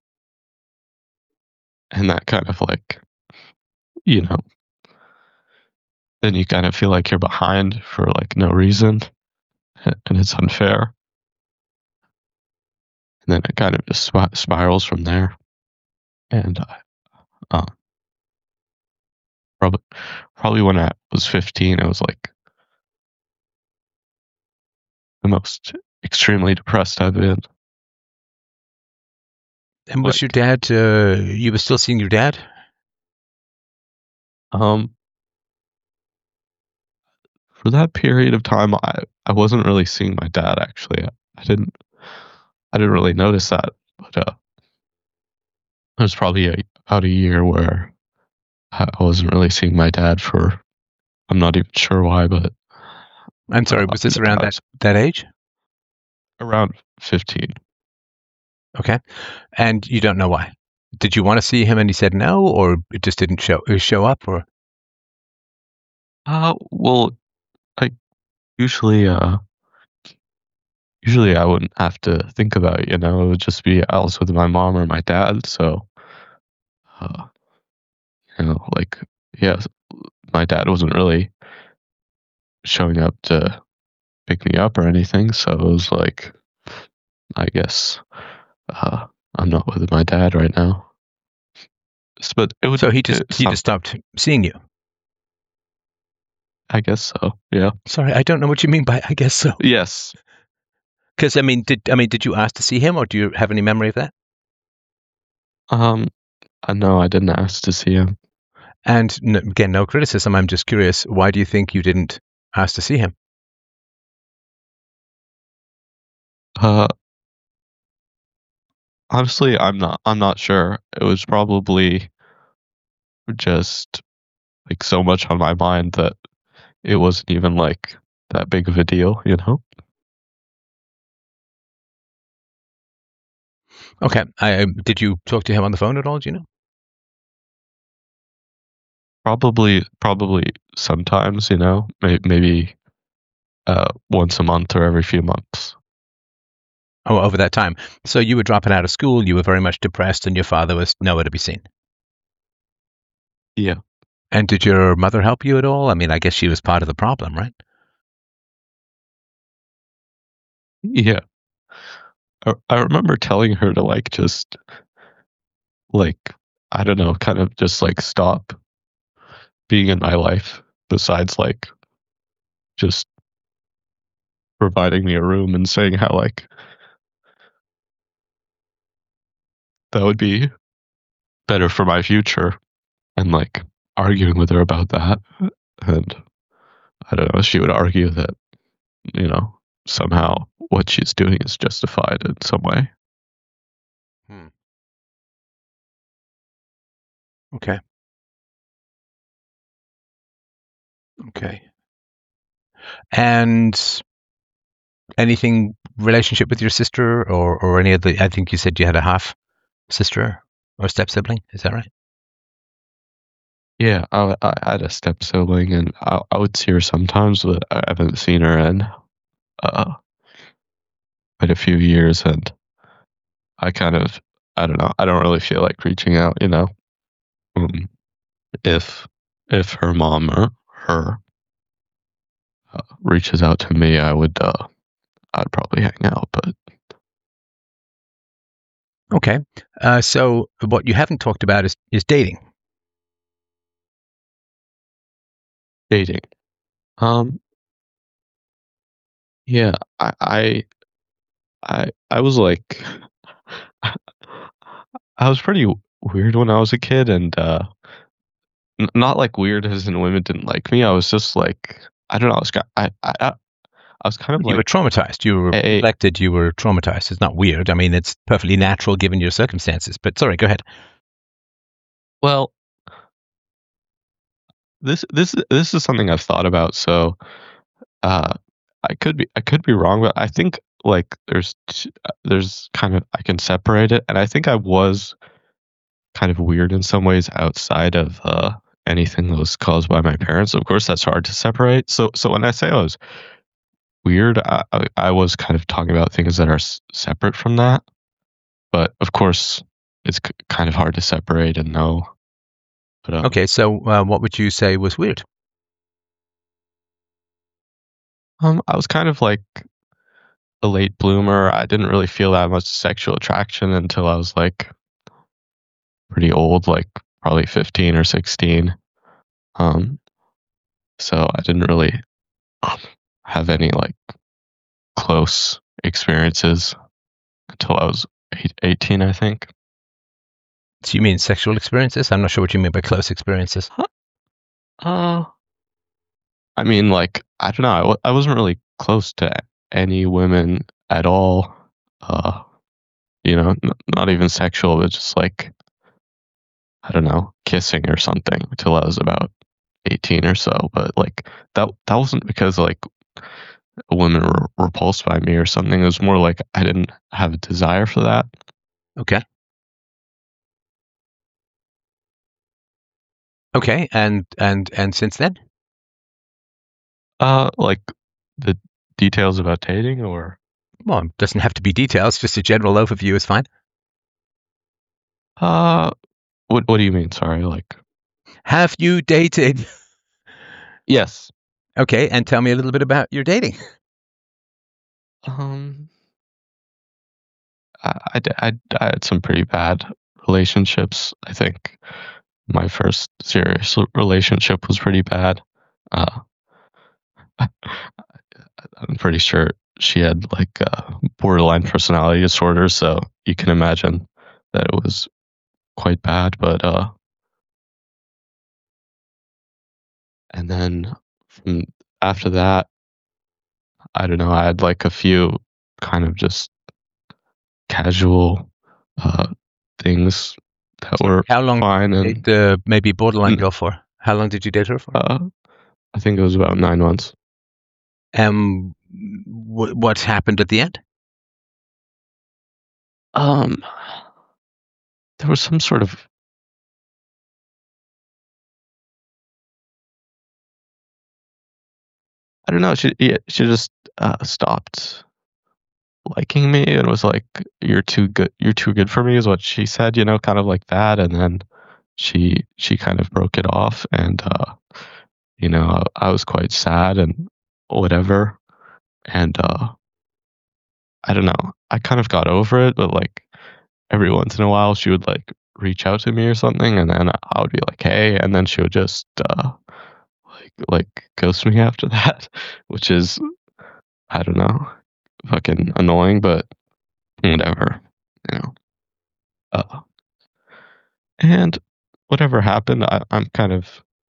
And that kind of like, you know, then you kind of feel like you're behind for like no reason, and it's unfair. And then it kind of just sp- spirals from there. And uh, uh, probably, probably when I was fifteen, it was like the most extremely depressed I've been. And was your Like, dad? Uh, you were still seeing your dad? um, for that period of time, I, I wasn't really seeing my dad. Actually, I, I didn't I didn't really notice that. But uh, there was probably a, about a year where I wasn't really seeing my dad for, I'm not even sure why, but I'm sorry. uh, Was this around I that was that age? around fifteen. Okay. And you don't know why? Did you want to see him and he said no, or it just didn't show uh, show up, or? Uh, well, like usually, uh, usually I wouldn't have to think about it, you know, it would just be I was with my mom or my dad. So, uh, you know, like, yeah, my dad wasn't really showing up to pick me up or anything. So it was like, I guess, uh, I'm not with my dad right now. S- But it would, So he just it, he just some, stopped seeing you. I guess so. Yeah. Sorry, I don't know what you mean by I guess so. Yes. Because I mean, did I mean did you ask to see him, or do you have any memory of that? Um, I know I didn't ask to see him. And n- again, no criticism. I'm just curious. Why do you think you didn't ask to see him? Uh, honestly, I'm not, I'm not sure. It was probably just like so much on my mind that it wasn't even like that big of a deal, you know? Okay. I, um, did you talk to him on the phone at all? Do you know? Probably, probably sometimes, you know, may, maybe uh, once a month or every few months. Oh, over that time. So you were dropping out of school. You were very much depressed, and your father was nowhere to be seen. Yeah. And did your mother help you at all? I mean, I guess she was part of the problem, right? Yeah. I, I remember telling her to like just like, I don't know, kind of just like stop being in my life besides like just providing me a room and saying how like that would be better for my future, and like arguing with her about that. And I don't know, she would argue that, you know, somehow what she's doing is justified in some way. Hmm. Okay. Okay. And anything relationship with your sister, or or any of the? I think you said you had a half sister or step sibling. Is that right? Yeah, I, I had a step sibling, and I, I would see her sometimes, but I haven't seen her in uh, quite a few years, and I kind of, I don't know, I don't really feel like reaching out, you know. Um, if if her mom or her uh, reaches out to me, I would, uh, I'd probably hang out, but Okay. Uh, so what you haven't talked about is is dating. dating. Um, Yeah, I I I, I was like I was pretty weird when I was a kid, and uh, n- not like weird as in women didn't like me. I was just like I don't know. I was ki- I I I I was kind of You were like traumatized. You were a neglected. You were traumatized. It's not weird. I mean, it's perfectly natural given your circumstances. But sorry, go ahead. well. This this this is something I've thought about. So uh, I could be I could be wrong, but I think like there's t- uh, there's kind of I can separate it, and I think I was kind of weird in some ways outside of uh, anything that was caused by my parents. Of course, that's hard to separate. So so when I say I was weird, I, I, I was kind of talking about things that are s- separate from that. But of course, it's k- kind of hard to separate and know. But um, Okay, so uh, what would you say was weird? um, I was kind of like a late bloomer. I didn't really feel that much sexual attraction until I was like pretty old, like probably fifteen or sixteen. Um, so I didn't really um, have any like close experiences until I was eight, eighteen, I think. Do you mean sexual experiences? I'm not sure what you mean by close experiences. Huh. Uh, I mean, like, I don't know. I, w- I wasn't really close to any women at all. Uh, you know, n- not even sexual, but just like, I don't know, kissing or something until I was about eighteen or so. But like, that, that wasn't because like women were repulsed by me or something. It was more like I didn't have a desire for that. Okay. Okay, and and and since then? Uh, like the details about dating or, Well, it doesn't have to be details, just a general overview is fine. uh, what, what do you mean? Sorry. Like, Have you dated? yes. Okay, and tell me a little bit about your dating. Um, I, I, d- I d- I had some pretty bad relationships. I think my first serious relationship was pretty bad. Uh, I'm pretty sure she had like uh, borderline personality disorder, so you can imagine that it was quite bad. But uh, and then from after that, I don't know. I had like a few kind of just casual uh, things that Sorry, were how long did fine, you and date the maybe borderline mm, girl for? How long did you date her for? uh, I think it was about nine months. Um, wh- what happened at the end? Um, there was some sort of I don't know. She yeah, she just uh, stopped liking me and was like, "You're too good. You're too good for me," is what she said. You know, kind of like that. And then she she kind of broke it off, and uh, you know, I was quite sad and whatever. And uh, I don't know. I kind of got over it, but like every once in a while, she would like reach out to me or something, and then I would be like, "Hey," and then she would just uh, like like ghost me after that, which is I don't know, fucking annoying, but whatever, you know. Uh, and whatever happened, I, I'm kind of,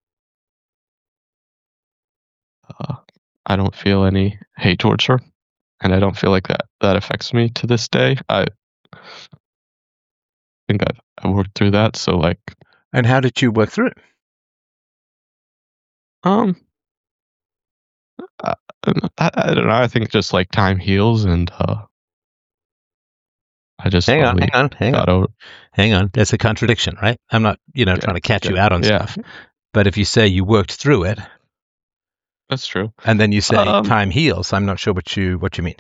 uh, I don't feel any hate towards her, and I don't feel like that that affects me to this day. I think I've, I've worked through that, so like, And how did you work through it? um, I, I, I don't know. I think just like time heals, and uh, I just Hang on, hang slowly on, hang on, got over. hang on. There's a contradiction, right? I'm not, you know, Yeah, trying to catch yeah, you out on yeah. stuff. But if you say you worked through it, That's true. and then you say Um, time heals, I'm not sure what you what you mean.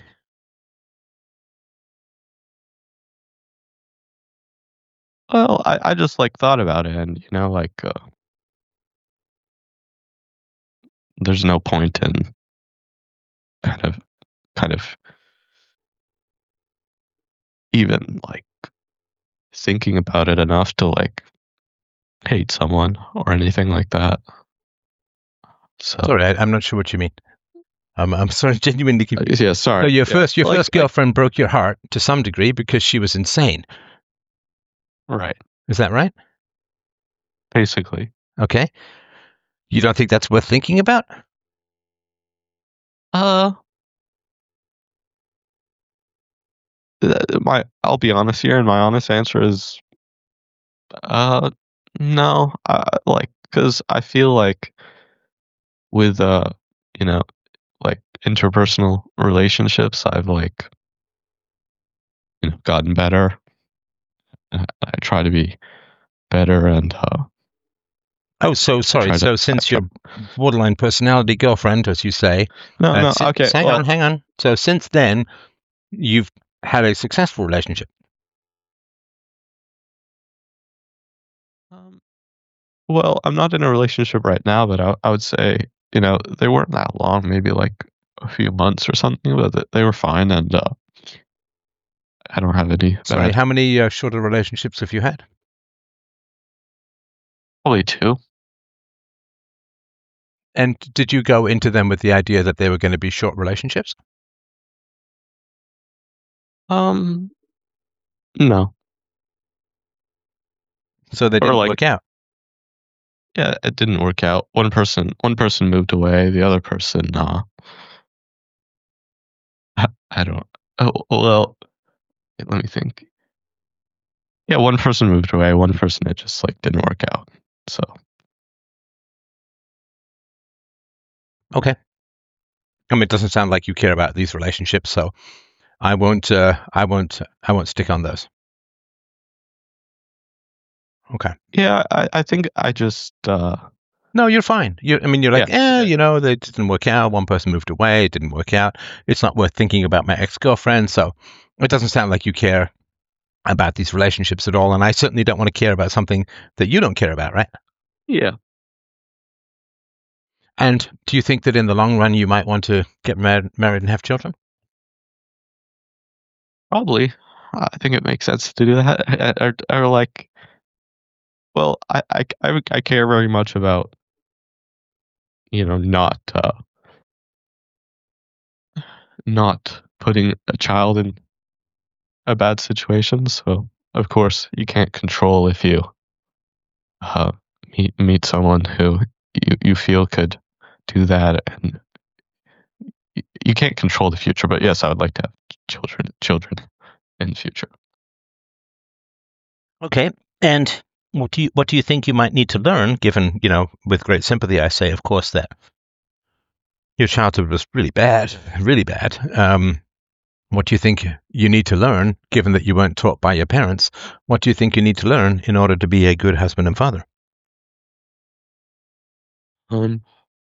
well, I, I just like thought about it, and you know, like, uh, there's no point in kind of, kind of even like thinking about it enough to like hate someone or anything like that. So Sorry, I, I'm not sure what you mean. I'm, I'm sorry, genuinely Uh, confused. yeah, So sorry. your Yeah, first, your like, first like girlfriend broke your heart to some degree because she was insane. right, Is that right? basically. Okay. You don't think that's worth thinking about? Uh, th- my I'll be honest here, and my honest answer is uh no. Uh, like, because I feel like with uh you know like interpersonal relationships, I've like you know gotten better. I I try to be better, and uh, Oh, so I sorry. try to. So I since try, your borderline personality girlfriend, as you say, no, uh, no. since, Okay. hang on, Well, hang on. So since then, you've had a successful relationship. um, well, I'm not in a relationship right now, but I, I would say you know they weren't that long, maybe like a few months or something, but th- they were fine, and uh, I don't have any Sorry, bad. how many uh, shorter relationships have you had? Probably two. And did you go into them with the idea that they were going to be short relationships? Um, no, So they or didn't like work out. yeah, it didn't work out. One person, one person moved away. The other person, uh, I, I don't. Oh well, let me think. Yeah, one person moved away. One person it just like didn't work out. So Okay. I mean, it doesn't sound like you care about these relationships, so I won't. Uh, I won't. I won't stick on those. Okay. yeah, I, I think I just uh, No, you're fine. You, I mean, you're yeah, like, eh, yeah, you know, they didn't work out. One person moved away. It didn't work out. It's not worth thinking about my ex-girlfriend. So it doesn't sound like you care about these relationships at all. And I certainly don't want to care about something that you don't care about, right? yeah. And do you think that in the long run you might want to get married, married and have children? Probably. I think it makes sense to do that. Or, or like, well, I, I, I, I care very much about you know not uh, not putting a child in a bad situation. So of course you can't control if you uh, meet meet someone who you, you feel could do that, and y- you can't control the future. But yes, I would like to have children children in the future. Okay. And what do you what do you think you might need to learn, given, you know, with great sympathy, I say, of course, that your childhood was really bad, really bad. Um, what do you think you need to learn, given that you weren't taught by your parents? What do you think you need to learn in order to be a good husband and father? Um,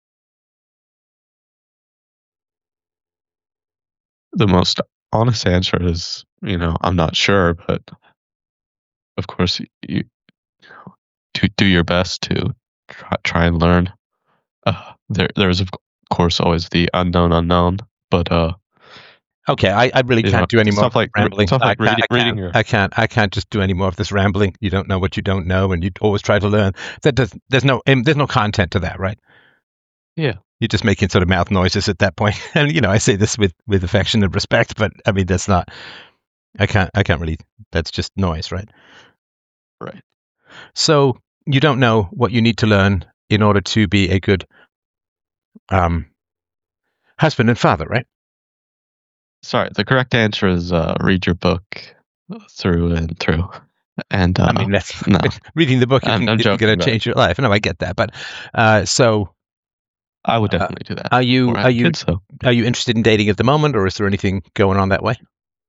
the most honest answer is, you know, I'm not sure, but of course, you do do your best to try, try and learn. Uh, there, there's of course always the unknown unknown, but uh, Okay, I, I really you know, can't do any more of stuff this like rambling. stuff I like can't, reading I reading can't, your I can't, I can't just do any more of this rambling. You don't know what you don't know, and you always try to learn. That does, there's no, um, there's no content to that, right? yeah You're just making sort of mouth noises at that point. And you know, I say this with with affection and respect, but I mean, that's not. I can't, I can't really. That's just noise, right? right. So you don't know what you need to learn in order to be a good um, husband and father, right? Sorry, the correct answer is uh, read your book through and through. And I uh, mean, that's no, reading the book I'm, isn't, I'm isn't going joking, to but change your life. No, I get that, but uh, so I would uh, definitely do that are before you I are have you kids. So, are you interested in dating at the moment, or is there anything going on that way?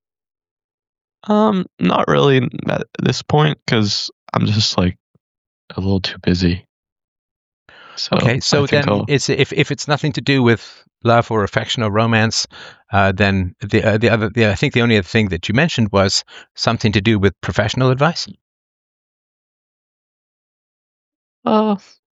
um, not really at this point because I'm just like a little too busy. Okay, So I so think then I'll. it's if if it's nothing to do with love or affection or romance, uh, then the uh, the other the, I think the only other thing that you mentioned was something to do with professional advice. Uh,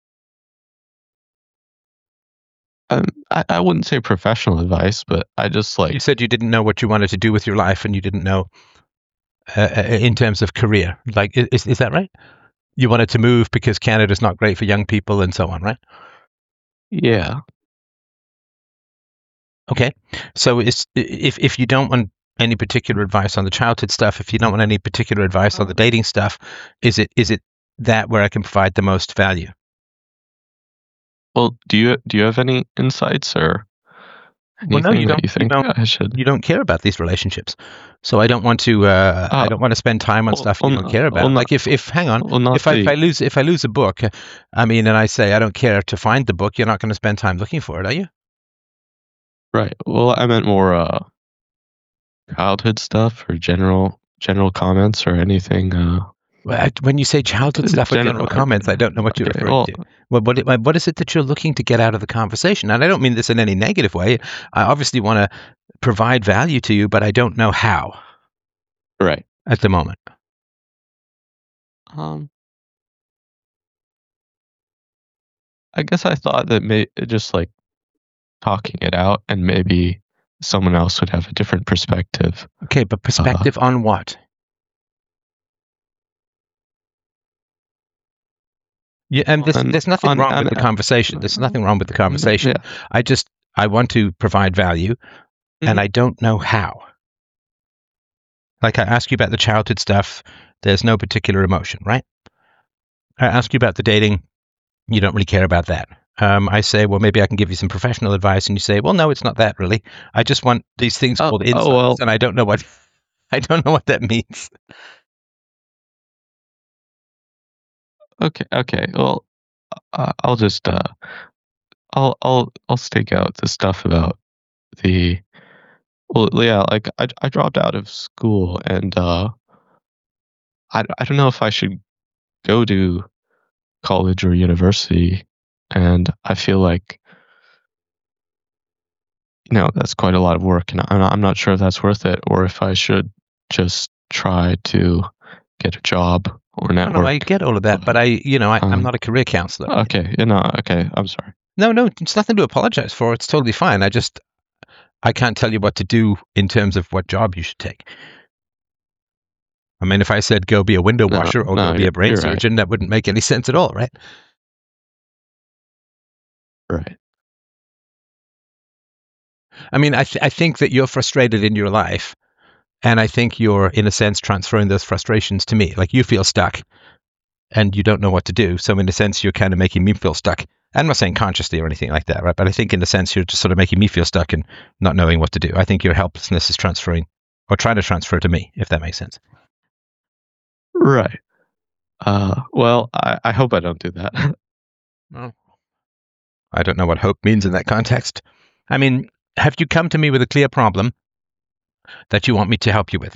um, I, I wouldn't say professional advice, but I just You like said you didn't know what you wanted to do with your life, and you didn't know uh, uh, in terms of career. Like, i- is is that right? You wanted to move because Canada's not great for young people, and so on, right? yeah. Okay. So is if if you don't want any particular advice on the childhood stuff, if you don't want any particular advice on the dating stuff, is it is it that where I can provide the most value? Well, do you do you have any insights or Well, no, anything you that don't. you You think don't. I should? You don't care about these relationships. So I don't want to. Uh, I Uh, don't want to spend time on well, stuff you well, don't n- care well, about. not, Like if, if hang on, well, not if I if I the lose if I lose a book, I mean, and I say I don't care to find the book, you're not going to spend time looking for it, are you? right. Well, I meant more uh childhood stuff or general general comments or anything. Uh, Well, I- When you say childhood stuff or general. general comments, I don't know what you're Okay. referring Well, to. What what what is it that you're looking to get out of the conversation? And I don't mean this in any negative way. I obviously want to provide value to you, but I don't know how right. at the moment. Um, I guess I thought that may just like talking it out and maybe someone else would have a different perspective. Okay, but Uh, perspective on what? Yeah, and this, on there's nothing on wrong on with the conversation. There's nothing wrong with the conversation. yeah. I just I want to provide value, and Mhm. I don't know how. Like I ask you about the childhood stuff, there's no particular emotion, right? I ask you about the dating, you don't really care about that. Um, I say, well, maybe I can give you some professional advice, and you say, well, no, it's not that really. I just want these things Oh, called oh insights, well. and I don't know what I don't know what that means. Okay. Okay. Well, uh, I'll just uh, I'll I'll I'll stake out the stuff about the well, yeah. Like I I dropped out of school and uh, I I don't know if I should go to college or university, and I feel like you know that's quite a lot of work, and I'm not, I'm not sure if that's worth it, or if I should just try to get a job or No, no, I network. get all of that, but I, you know, I, I'm Um, not a career counselor. okay, you know, okay, I'm sorry. No, no, it's nothing to apologize for. It's totally fine. I just I can't tell you what to do in terms of what job you should take. I mean, if I said go be a window No, washer or go no, be you're, a brain you're right, surgeon, that wouldn't make any sense at all, right? right. I mean, I, th- I think that you're frustrated in your life, and I think you're, in a sense, transferring those frustrations to me. Like you feel stuck and you don't know what to do. So, in a sense, you're kind of making me feel stuck. I'm not saying consciously or anything like that, right? But I think, in a sense, you're just sort of making me feel stuck and not knowing what to do. I think your helplessness is transferring or trying to transfer to me, if that makes sense. Right. Uh, well, I, I hope I don't do that. Well, I don't know what hope means in that context. I mean, have you come to me with a clear problem that you want me to help you with?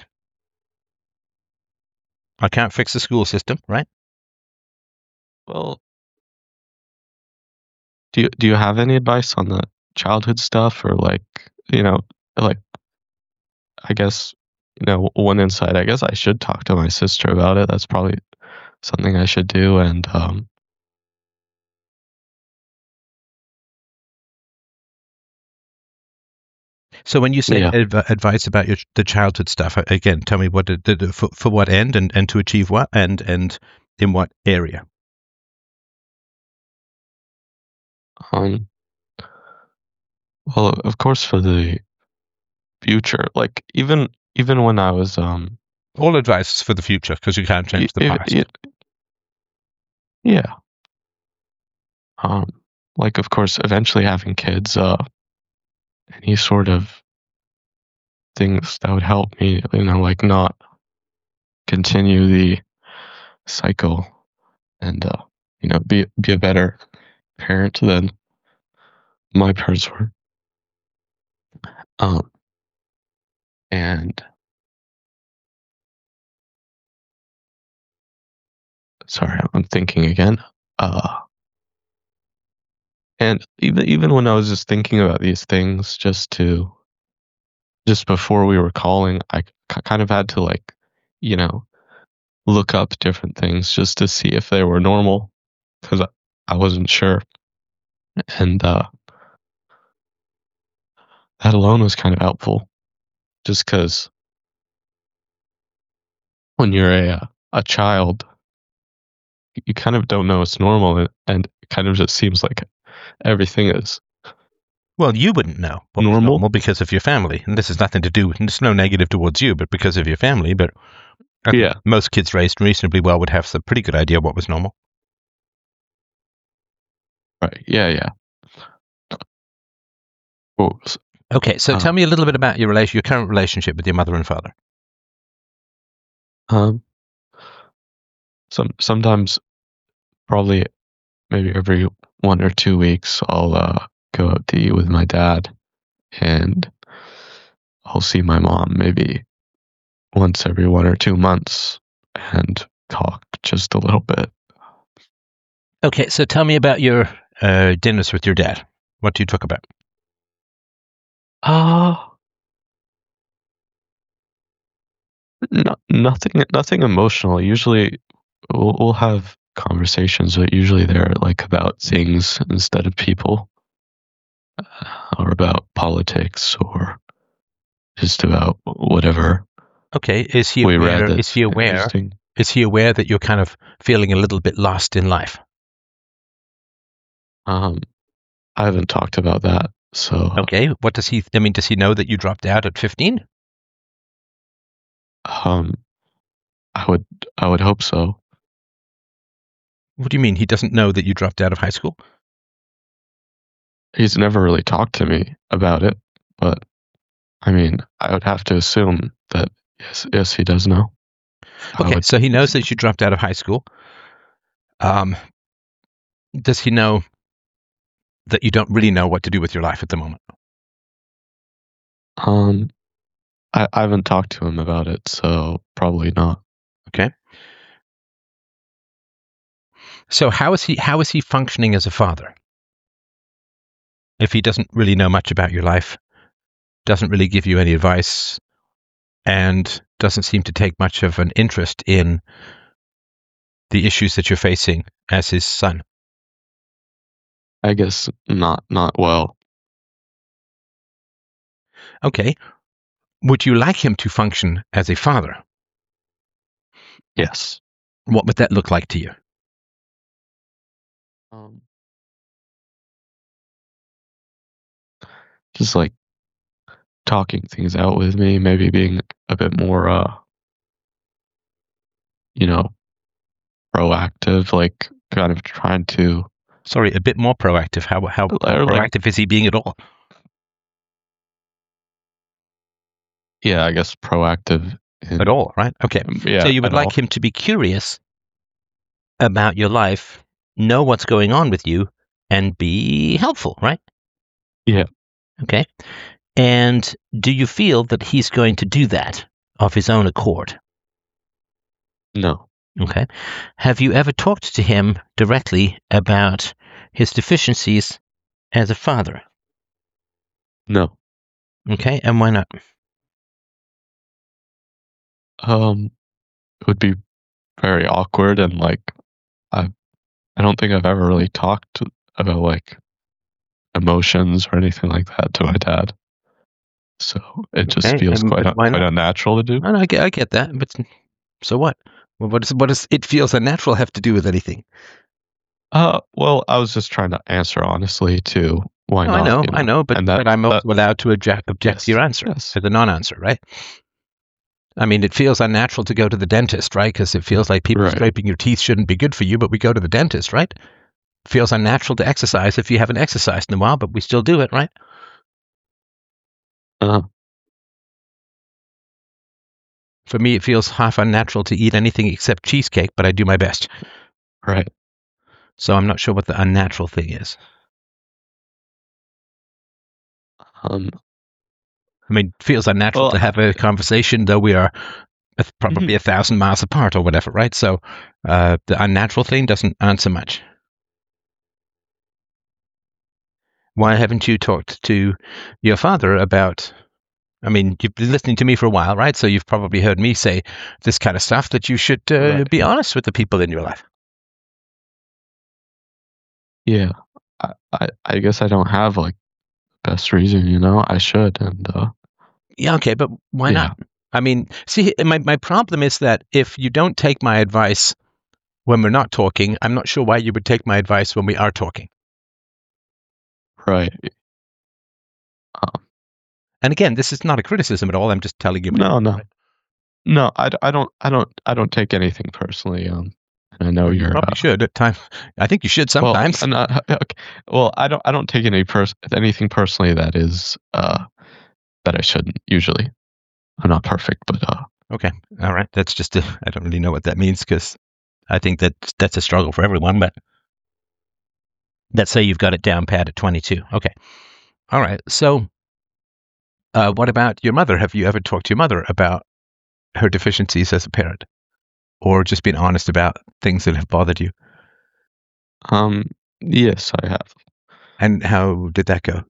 I can't fix the school system, right? Well, do you do you have any advice on the childhood stuff, or like, you know, like I guess, you know, one insight. I guess I should talk to my sister about it. That's probably something I should do. And um, So when you say yeah, adv- advice about your the childhood stuff, again, tell me what did, did, for, for what end and, and to achieve what and and in what area. um, well, of course, for the future, like even even when I was um, All advice for the future because you can't y- change the y- past. y- yeah, um, like of course, eventually having kids, uh, any sort of things that would help me, you know, like not continue the cycle and uh, you know, be be a better parent than my parents were. Um, and sorry, I'm thinking again. Uh, and even even when I was just thinking about these things, just to just before we were calling, I k- kind of had to like, you know, look up different things just to see if they were normal because I, I wasn't sure, and uh, that alone was kind of helpful. Just because when you're a uh, a child, you kind of don't know it's normal, and, and it kind of just seems like everything is Well, you wouldn't know what was Normal? normal because of your family, and this has nothing to do. It's no negative towards you, but because of your family. But I think Yeah. most kids raised reasonably well would have some pretty good idea what was normal. Right. Yeah, yeah. Oh, s- Okay, so uh, tell me a little bit about your relation, your current relationship with your mother and father. um, some sometimes probably maybe every one or two weeks I'll uh go out to eat with my dad, and I'll see my mom maybe once every one or two months and talk just a little bit. Okay, so tell me about your uh, dinners with your dad. What do you talk about? Uh no, nothing nothing emotional. Usually we'll, we'll have conversations, but usually they're like about things instead of people, or about politics, or just about whatever Okay, is he we read aware? Is that's he aware? interesting. Is he aware that you're kind of feeling a little bit lost in life? Um, I haven't talked about that, so Okay, what does he? I mean, does he know that you dropped out at fifteen? um, I would I would hope so. What do you mean he doesn't know that you dropped out of high school? He's never really talked to me about it, but I mean, I would have to assume that yes, yes, he does know. I Okay, would, so he knows that you dropped out of high school. Um, does he know that you don't really know what to do with your life at the moment? um, I, I haven't talked to him about it, so probably not. Okay. So how is he? How is he functioning as a father? If he doesn't really know much about your life, doesn't really give you any advice, and doesn't seem to take much of an interest in the issues that you're facing as his son. I guess not not well. Okay. Would you like him to function as a father? Yes. What would that look like to you? Um, just like talking things out with me, maybe being a bit more, uh, you know, proactive, like kind of trying to, Sorry, a bit more proactive. How how, how or like, proactive is he being at all? yeah, I guess proactive in, At all, right? Okay. yeah, So you would at all. like him to be curious about your life, know what's going on with you, and be helpful, right? Yeah. Okay. And do you feel that he's going to do that of his own accord? No. Okay. Have you ever talked to him directly about his deficiencies as a father? No. Okay. And why not? Um, it would be very awkward, and like I I don't think I've ever really talked about like emotions or anything like that to my dad. So it just Okay. feels And, quite but un- why quite not? unnatural to do. I, know, I, get, I get that. But so what? Well, what, is, what does it feels unnatural have to do with anything? Uh, well, I was just trying to answer honestly too. Why No, I not? know, You I know, know, but, and that, but I'm also that allowed to object, object to yes, your answer yes, as a non-answer, right? I mean, it feels unnatural to go to the dentist, right? Because it feels like people right. scraping your teeth shouldn't be good for you, but we go to the dentist, right? It feels unnatural to exercise if you haven't exercised in a while, but we still do it, right? Uh, For me, it feels half unnatural to eat anything except cheesecake, but I do my best. right. So I'm not sure what the unnatural thing is. Um, I mean, it feels unnatural well, to have a conversation, though we are probably mhm. a thousand miles apart or whatever, right? So uh, the unnatural thing doesn't answer much. Why haven't you talked to your father about? I mean, you've been listening to me for a while, right? So you've probably heard me say this kind of stuff that you should uh, Right. be honest with the people in your life. Yeah. I, I, I guess I don't have like best reason, you know. I should, and uh, Yeah, okay, but why yeah, not? I mean, see, my, my problem is that if you don't take my advice when we're not talking, I'm not sure why you would take my advice when we are talking. right. Um, And again, this is not a criticism at all. I'm just telling you. no, no, Right? no. I, d- I don't I don't I don't take anything personally. Um, and I know Well, you you're probably uh, should at time. I think you should well. sometimes. I'm not, okay. Well, I don't I don't take any pers- anything personally that is uh that I shouldn't usually. I'm not perfect, but uh, Okay, all right. That's just a, I don't really know what that means because I think that that's a struggle for everyone. But let's say you've got it down pat at twenty-two. Okay, all right. So, uh, what about your mother? Have you ever talked to your mother about her deficiencies as a parent, or just been honest about things that have bothered you? um, yes, I have. And how did that go?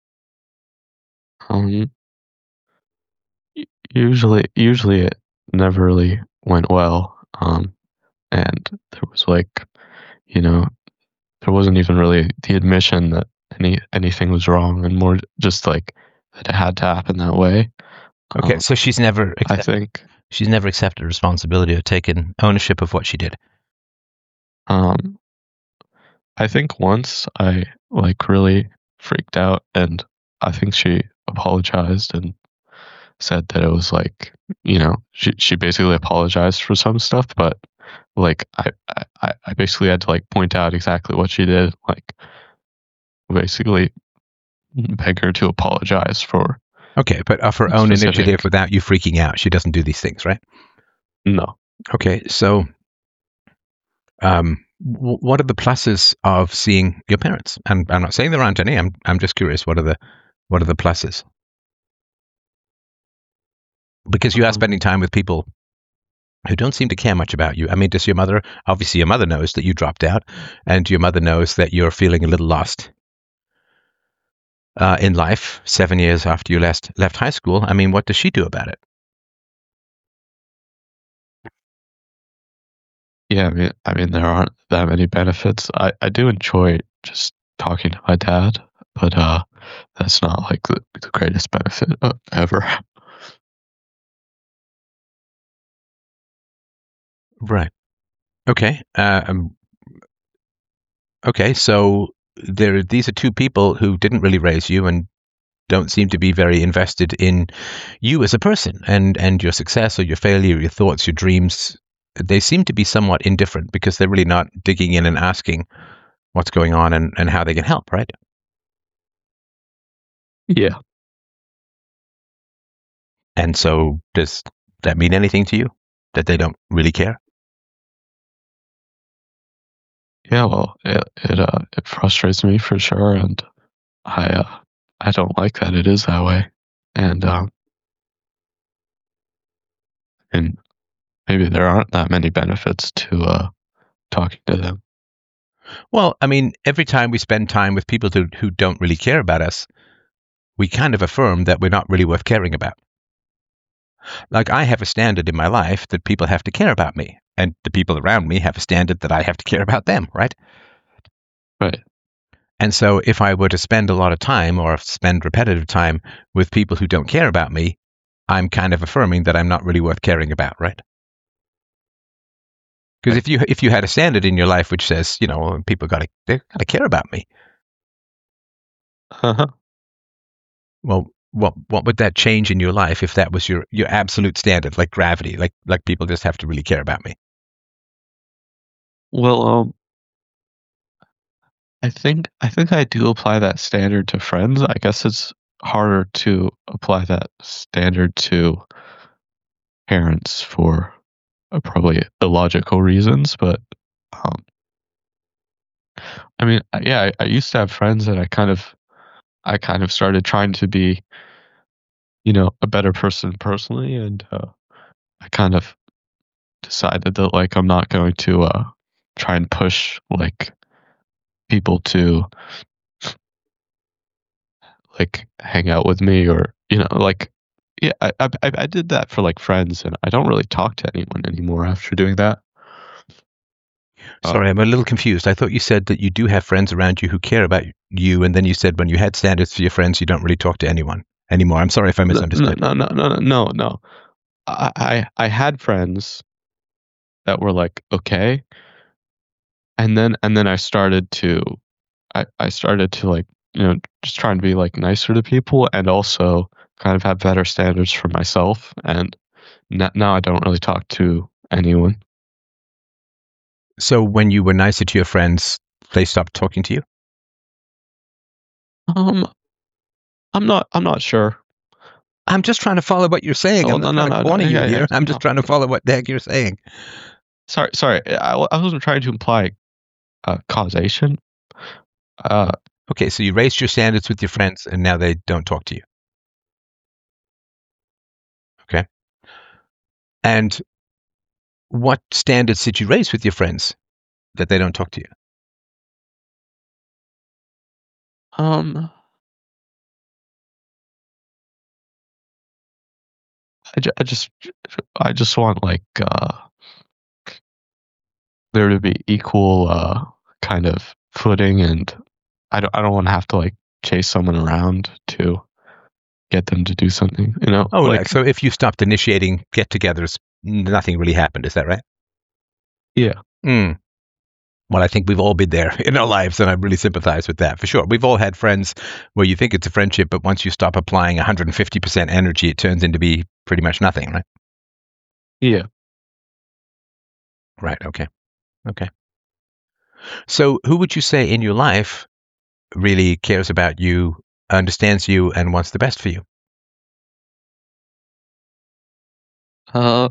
Um, u- usually usually it never really went well. Um, and there was like, you know, there wasn't even really the admission that any anything was wrong, and more just like that it had to happen that way. Okay, Um, so she's never I accept, think. she's never accepted responsibility or taken ownership of what she did. Um, I think once I like really freaked out, and I think she apologized and said that it was like, you know, she she basically apologized for some stuff, but like I I I basically had to like point out exactly what she did, like basically beg her to apologize for Okay, but of her own initiative specific. without you freaking out, she doesn't do these things, right? No. Okay, so um, w- what are the pluses of seeing your parents? And I'm not saying there aren't any. I'm I'm just curious. What are the what are the pluses? Because you are Um, spending time with people who don't seem to care much about you. I mean, does your mother? Obviously, your mother knows that you dropped out, and your mother knows that you're feeling a little lost uh, in life. Seven years after you last left high school. I mean, what does she do about it? yeah, I mean, I mean, there aren't that many benefits. I, I do enjoy just talking to my dad, but uh, that's not like the, the greatest benefit uh, ever. Right. Okay. Uh, um, okay. So there, these are two people who didn't really raise you and don't seem to be very invested in you as a person and and your success or your failure, your thoughts, your dreams. They seem to be somewhat indifferent because they're really not digging in and asking what's going on and, and how they can help, right? Yeah. And so does that mean anything to you that they don't really care? Yeah, well, it it uh it frustrates me for sure, and I uh I don't like that it is that way, and um and maybe there aren't that many benefits to uh talking to them. Well, I mean, every time we spend time with people who, who don't really care about us, we kind of affirm that we're not really worth caring about. Like I have a standard in my life that people have to care about me, and the people around me have a standard that I have to care about them, right? Right. And so if I were to spend a lot of time or spend repetitive time with people who don't care about me, I'm kind of affirming that I'm not really worth caring about, right? Because Right. if you if you had a standard in your life which says, you know, people got to they got to care about me, Uh-huh. well, what what would that change in your life if that was your your absolute standard, like gravity, like like people just have to really care about me? Well, um I think I think I do apply that standard to friends. I guess it's harder to apply that standard to parents for uh, probably illogical reasons, but um, I mean, I- yeah, I, I used to have friends that I kind of I kind of started trying to be, you know, a better person personally, and uh, I kind of decided that like I'm not going to uh, try and push like people to like hang out with me, or you know like yeah I, I I I did that for like friends, and I don't really talk to anyone anymore after doing that. uh, Sorry, I'm a little confused. I thought you said that you do have friends around you who care about you, and then you said when you had standards for your friends, you don't really talk to anyone anymore. I'm sorry if I no no misunderstood. no no no no no. I, I I had friends that were like okay, and then and then I started to I, I started to like you know, just trying to be like nicer to people and also kind of have better standards for myself. And n- now I don't really talk to anyone. So when you were nicer to your friends, they stopped talking to you? Um, I'm not. I'm not sure. I'm just trying to follow what you're saying. Oh I'm no, not no, trying to no, no. corner you Yeah, yeah. here. I'm just No. trying to follow what the heck you're saying. Sorry, sorry. I, I wasn't trying to imply uh, causation. Uh, Okay, so you raised your standards with your friends and now they don't talk to you. Okay. And what standards did you raise with your friends that they don't talk to you? um, I, ju- I just, I just want like uh, there to be equal uh, kind of footing, and I don't, I don't want to have to like chase someone around to get them to do something. You know, Oh, like, like so if you stopped initiating get-togethers, nothing really happened. Is that right? yeah, Mm. Well, I think we've all been there in our lives, and I really sympathize with that for sure. We've all had friends where you think it's a friendship, but once you stop applying one hundred fifty percent energy, it turns into be pretty much nothing, right? yeah. Right. Okay. Okay. So, who would you say in your life really cares about you, understands you, and wants the best for you? Uh,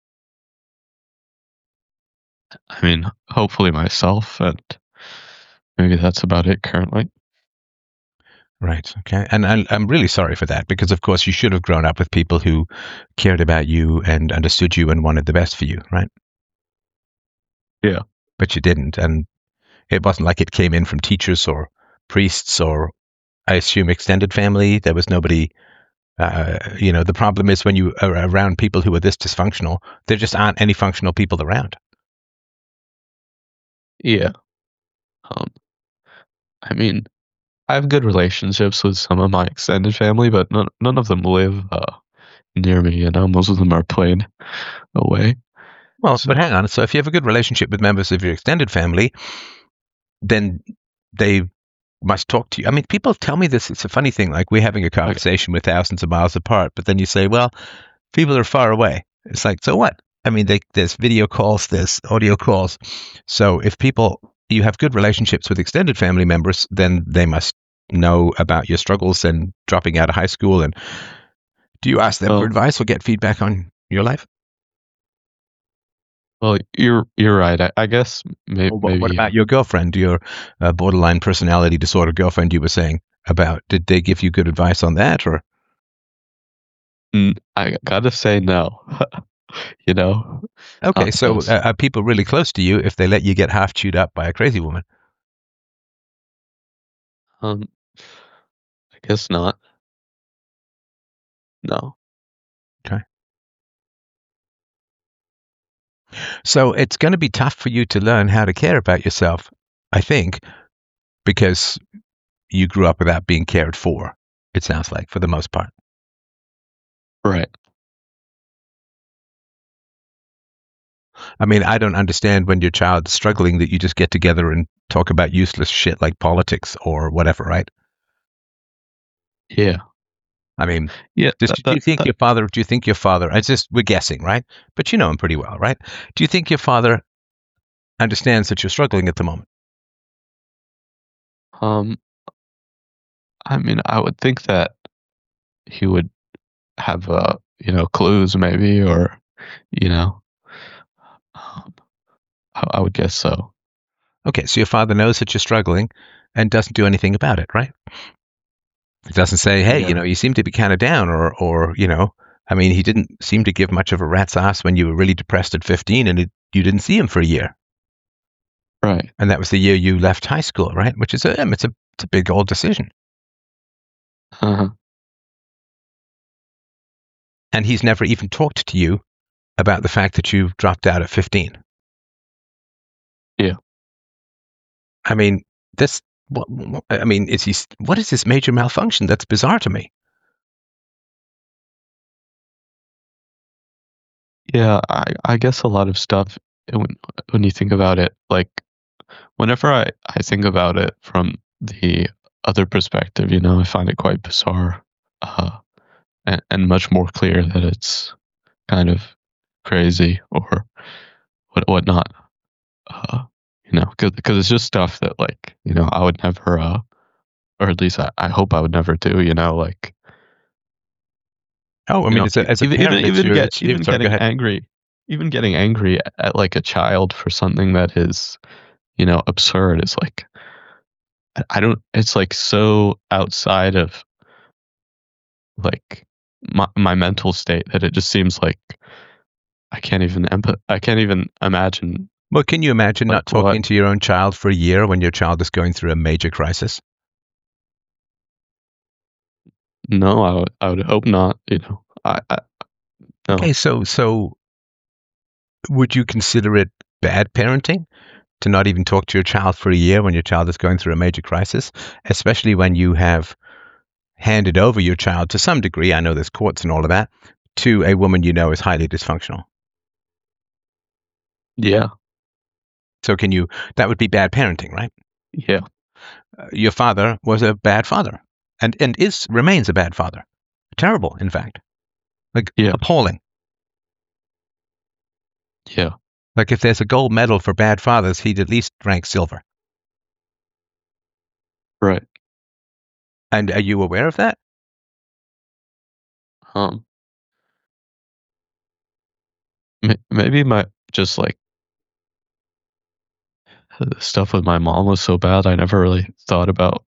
I mean, hopefully myself, and maybe that's about it currently. Right. Okay. And I, I'm really sorry for that because, of course, you should have grown up with people who cared about you and understood you and wanted the best for you, right? Yeah. But you didn't. And it wasn't like it came in from teachers or priests or, I assume, extended family. There was nobody, uh, you know, the problem is when you are around people who are this dysfunctional, there just aren't any functional people around. Yeah. Um, I mean, I have good relationships with some of my extended family, but none none of them live uh, near me. You know, most of them are played away. Well, So but hang on. So if you have a good relationship with members of your extended family, then they must talk to you. I mean, people tell me this. It's a funny thing. Like we're having a like, conversation with thousands of miles apart, but then you say, well, people are far away. It's like, so what? I mean, they, there's video calls, there's audio calls. So if people, you have good relationships with extended family members, then they must know about your struggles and dropping out of high school. And do you ask them for well, advice or get feedback on your life? well, you're you're right. I, I guess may, Or what, what maybe about your girlfriend, your uh, borderline personality disorder girlfriend you were saying about? Did they give you good advice on that or? mm, I gotta say no. You know, uh, Okay, so those. uh, are people really close to you if they let you get half chewed up by a crazy woman? Um, I guess not. No. Okay. So it's going to be tough for you to learn how to care about yourself, I think, because you grew up without being cared for, it sounds like, for the most part. Right. I mean, I don't understand when your child's struggling that you just get together and talk about useless shit like politics or whatever, right? Yeah. I mean, Yeah. just, That do that you think that. your father, do you think your father, it's just, we're guessing, right? But you know him pretty well, right? Do you think your father understands that you're struggling at the moment? Um, I mean, I would think that he would have uh, you know, clues maybe, or you know, um, I, I would guess so. Okay, so your father knows that you're struggling and doesn't do anything about it, right? He doesn't say, "Hey, you Yeah. know, you seem to be kind of down," or, or you know, I mean, he didn't seem to give much of a rat's ass when you were really depressed at fifteen, and it, you didn't see him for a year, Right. and that was the year you left high school, right? Which is a, um, it's a, it's a big old decision, Uh-huh. and he's never even talked to you about the fact that you dropped out at fifteen. Yeah. I mean, this. What, what, I mean, is he? What is this major malfunction? That's bizarre to me. Yeah. I I guess a lot of stuff when when you think about it, like whenever I I think about it from the other perspective, you know, I find it quite bizarre, uh, and, and much more clear that it's kind of crazy or what whatnot. Uh, you know, because it's just stuff that like you know I would never, uh, or at least I, I hope I would never do. You know, like Oh, I you mean, know, as a, e- as a even even parent, it's even your, get it's, even it's, sorry, go getting ahead. angry, even getting angry at, at like a child for something that is you know absurd is like I I don't. It's like so outside of like my my mental state that it just seems like I can't even empath- I can't even imagine Well, can you imagine not like what. talking to your own child for a year when your child is going through a major crisis? No, I would I would hope not. You know, I, I Okay, no. so so would you consider it bad parenting to not even talk to your child for a year when your child is going through a major crisis, especially when you have handed over your child to some degree, I know there's courts and all of that, to a woman you know is highly dysfunctional? Yeah, So can you, that would be bad parenting, right? yeah, Uh, your father was a bad father and, and is, remains a bad father. Terrible, in fact. Like yeah, appalling. yeah. Like if there's a gold medal for bad fathers, he'd at least rank silver. Right. And are you aware of that? Um, m- maybe my just like the stuff with my mom was so bad. I never really thought about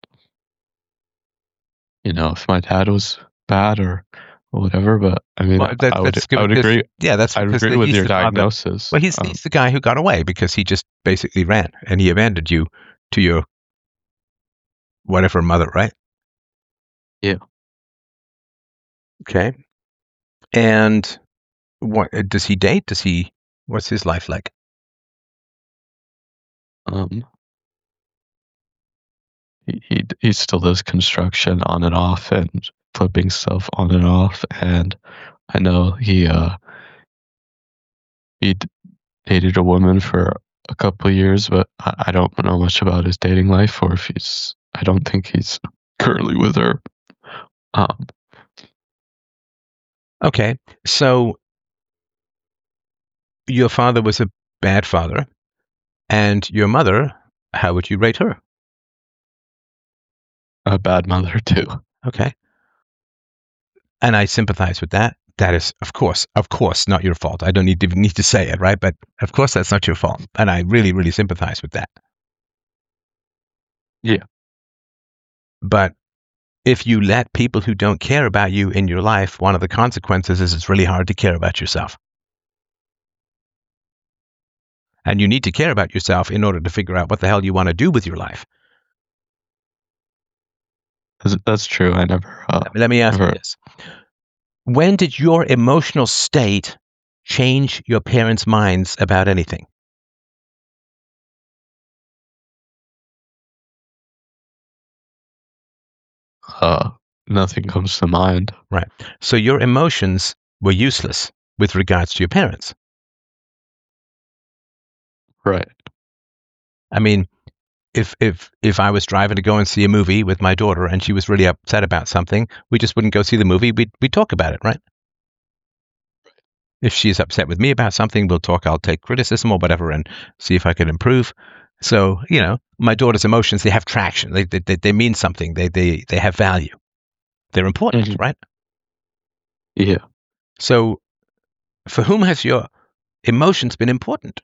you know if my dad was bad or whatever. But I mean, Well, that, I would that's good I would because, agree. yeah, that's I would because agree the, with he's your the father. diagnosis. Well, he's Um, he's the guy who got away because he just basically ran and he abandoned you to your whatever mother, right? yeah. Okay. And what does he date? Does he? What's his life like? Um, he, he he still does construction on and off and flipping stuff on and off. And I know he uh he d- dated a woman for a couple of years, but I, I don't know much about his dating life or if he's. I don't think he's currently with her. Um, Okay. So your father was a bad father, and your mother, how would you rate her? a bad mother too. Okay. And I sympathize with that. That is, of course, of course, not your fault. I don't need to need to say it, right? But of course, that's not your fault, and I really, really sympathize with that. Yeah, But if you let people who don't care about you in your life, one of the consequences is it's really hard to care about yourself. And you need to care about yourself in order to figure out what the hell you want to do with your life. that's, that's true. I never, uh, Let me ask you never. this. When did your emotional state change your parents' minds about anything? Uh, nothing comes to mind. Right. So your emotions were useless with regards to your parents. Right. I mean, if if if I was driving to go and see a movie with my daughter and she was really upset about something, we just wouldn't go see the movie. We'd we'd talk about it, right? If she's upset with me about something, we'll talk. I'll take criticism or whatever and see if I can improve. So, you know, my daughter's emotions, they have traction. They, they, they mean something. They, they, they have value. They're important, Hmm. right? Yeah. So for whom has your emotions been important?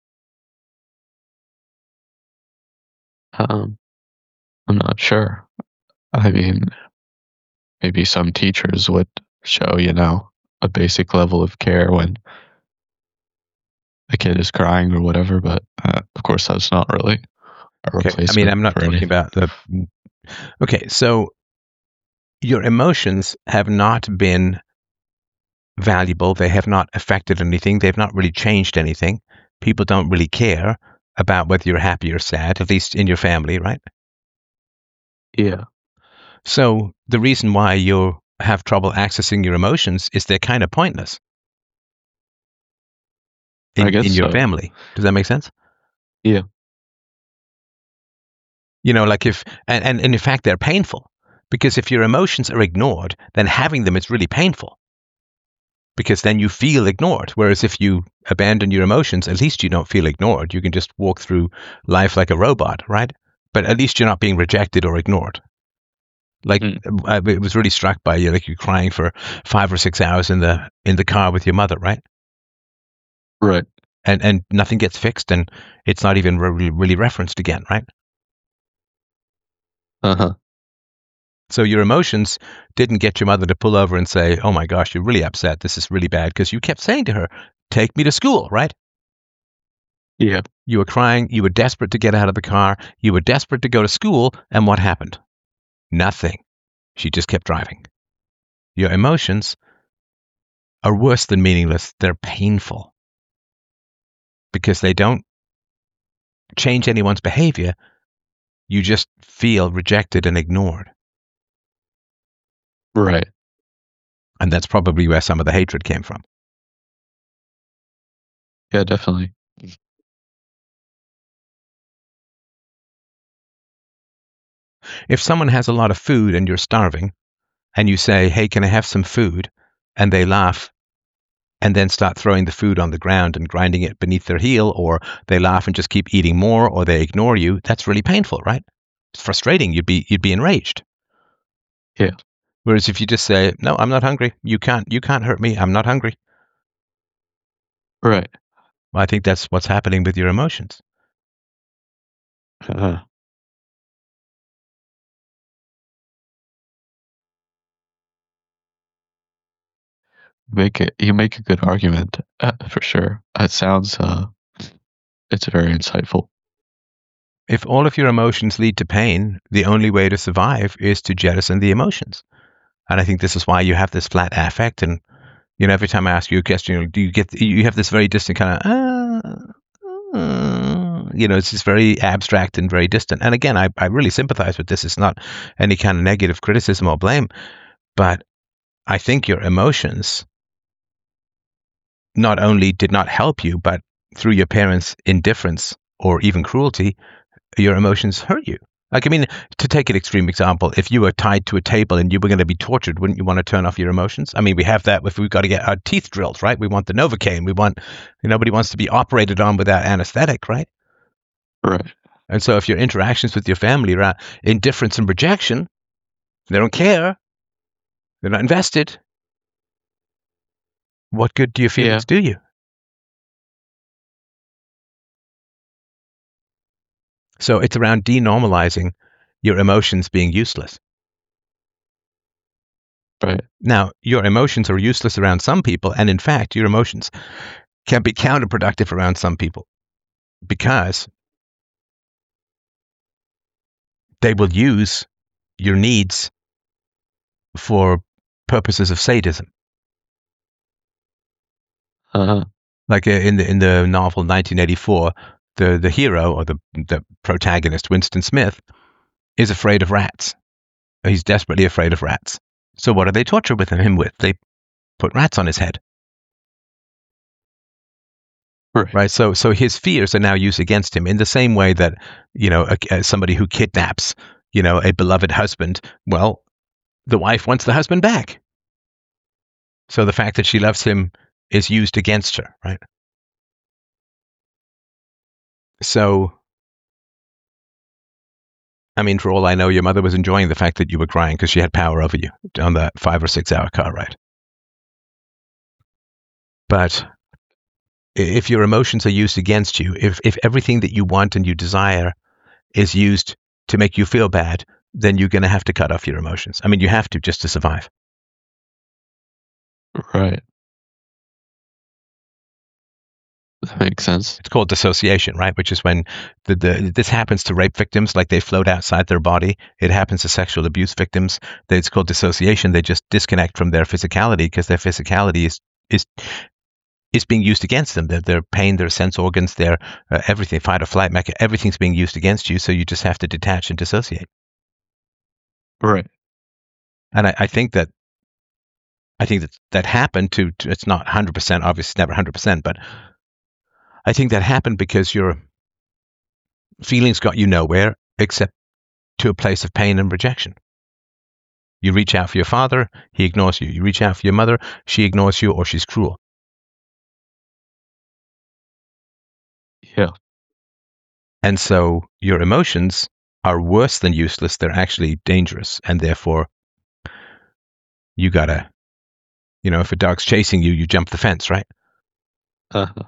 Um, I'm not sure. I mean, maybe some teachers would show, you know, a basic level of care when a kid is crying or whatever, but uh, of course that's not really a Okay. I mean, replacement I'm not for talking anything. about the. Okay. So your emotions have not been valuable. They have not affected anything. They've not really changed anything. People don't really care about whether you're happy or sad, at least in your family, right? Yeah, So the reason why you have trouble accessing your emotions is they're kind of pointless I in, guess in your so. family. Does that make sense? Yeah. You know, like if, and, and, and in fact, they're painful. Because if your emotions are ignored, then having them is really painful. Because then you feel ignored. Whereas if you abandon your emotions, at least you don't feel ignored. You can just walk through life like a robot, right? But at least you're not being rejected or ignored. Like mm. I was really struck by you, like you're crying for five or six hours in the in the car with your mother, right? Right. And and nothing gets fixed, and it's not even really, really referenced again, right? Uh huh. So your emotions didn't get your mother to pull over and say, "Oh my gosh, you're really upset. This is really bad," because you kept saying to her, "Take me to school," right? Yeah. You were crying. You were desperate to get out of the car. You were desperate to go to school. And what happened? Nothing. She just kept driving. Your emotions are worse than meaningless. They're painful because they don't change anyone's behavior. You just feel rejected and ignored. Right. And that's probably where some of the hatred came from. Yeah, definitely. If someone has a lot of food and you're starving, and you say, "Hey, can I have some food?" and they laugh and then start throwing the food on the ground and grinding it beneath their heel, or they laugh and just keep eating more, or they ignore you, that's really painful, right? It's frustrating. You'd be you'd be enraged. Yeah. Whereas if you just say, "No, I'm not hungry. You can't you can't hurt me. I'm not hungry." Right. Well, I think that's what's happening with your emotions. Uh-huh. Make it. You make a good argument uh, for sure. It sounds. Uh, it's very insightful. If all of your emotions lead to pain, the only way to survive is to jettison the emotions. And I think this is why you have this flat affect. And you know, every time I ask you a question, do you get you have this very distant kind of, uh, uh, you know, it's just very abstract and very distant. And again, I, I really sympathize with this. It's not any kind of negative criticism or blame, but I think your emotions not only did not help you, but through your parents' indifference or even cruelty, your emotions hurt you. Like, I mean, to take an extreme example, if you were tied to a table and you were going to be tortured, wouldn't you want to turn off your emotions? I mean, we have that if we've got to get our teeth drilled, right? We want the Novocaine. We want, nobody wants to be operated on without anesthetic, right? Right. And so if your interactions with your family are indifference and rejection, they don't care, they're not invested, what good do your feelings Yeah. do you? So it's around denormalizing your emotions being useless. Right. Now, your emotions are useless around some people, and in fact, your emotions can be counterproductive around some people because they will use your needs for purposes of sadism. Uh-huh. Like in the in the novel nineteen eighty-four, the the hero or the the protagonist, Winston Smith, is afraid of rats. He's desperately afraid of rats. So what do they torture with him with? They put rats on his head. Right. Right. So so his fears are now used against him in the same way that, you know, a, somebody who kidnaps, you know, a beloved husband, well, the wife wants the husband back. So the fact that she loves him is used against her, right? So, I mean, for all I know, your mother was enjoying the fact that you were crying because she had power over you on that five or six hour car ride. But if your emotions are used against you, if, if everything that you want and you desire is used to make you feel bad, then you're going to have to cut off your emotions. I mean, you have to just to survive. Right. That makes sense. It's called dissociation, right? Which is when the, the this happens to rape victims, like they float outside their body. It happens to sexual abuse victims. It's called dissociation. They just disconnect from their physicality because their physicality is is is being used against them. Their, their pain, their sense organs, their uh, everything, fight or flight mecha, everything's being used against you. So you just have to detach and dissociate. Right. And I, I think that I think that that happened to, to it's not one hundred percent, obviously never one hundred percent, but I think that happened because your feelings got you nowhere except to a place of pain and rejection. You reach out for your father, he ignores you. You reach out for your mother, she ignores you, or she's cruel. Yeah. And so your emotions are worse than useless. They're actually dangerous. And therefore, you gotta, you know, if a dog's chasing you, you jump the fence, right? Uh-huh.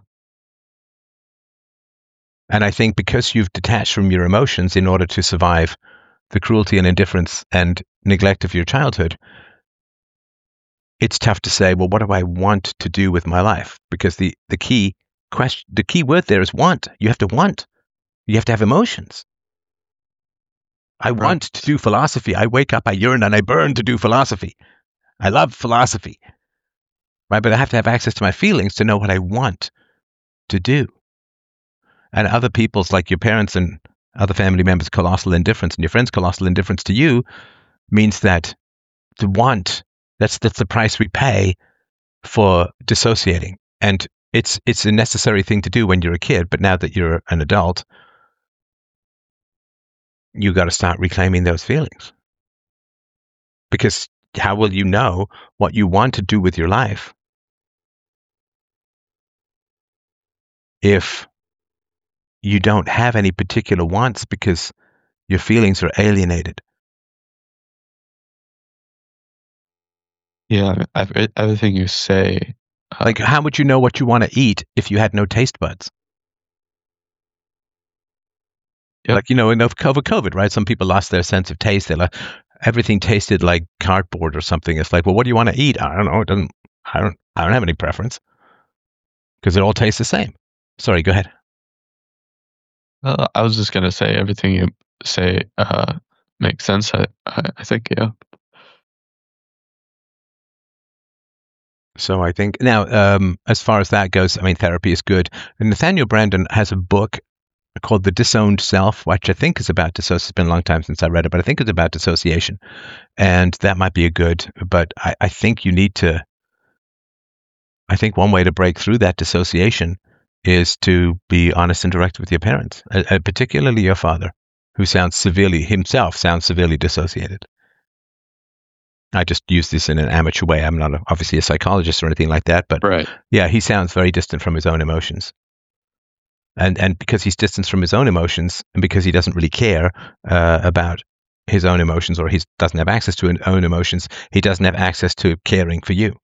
And I think because you've detached from your emotions in order to survive the cruelty and indifference and neglect of your childhood, it's tough to say, well, what do I want to do with my life? Because the, the key question, the key word there is want. You have to want. You have to have emotions. I Right. want to do philosophy. I wake up, I yearn, and I burn to do philosophy. I love philosophy. Right? But I have to have access to my feelings to know what I want to do. And other people's, like your parents and other family members' colossal indifference and your friends' colossal indifference to you means that the want, that's that's the price we pay for dissociating. And it's it's a necessary thing to do when you're a kid, but now that you're an adult, you got to start reclaiming those feelings. Because how will you know what you want to do with your life if you don't have any particular wants because your feelings are alienated? Yeah, I, everything you say. Uh, Like, how would you know what you want to eat if you had no taste buds? Yep. Like, you know, in COVID, right? Some people lost their sense of taste. They like, everything tasted like cardboard or something. It's like, well, what do you want to eat? I don't know. It doesn't. I don't. I don't have any preference because it all tastes the same. Sorry, go ahead. uh, I was just gonna say everything you say uh, makes sense. I, I, I think, yeah. So I think now, um, as far as that goes, I mean, therapy is good. And Nathaniel Branden has a book called The Disowned Self, which I think is about dissociation. It's been a long time since I read it, but I think it's about dissociation. And that might be a good, but I, I think you need to, I think one way to break through that dissociation is to be honest and direct with your parents, uh, particularly your father, who sounds severely, himself sounds severely dissociated. I just use this in an amateur way. I'm not a, obviously a psychologist or anything like that, but Right. yeah, he sounds very distant from his own emotions. And and because he's distant from his own emotions, and because he doesn't really care uh, about his own emotions, or he doesn't have access to his own emotions, he doesn't have access to caring for you.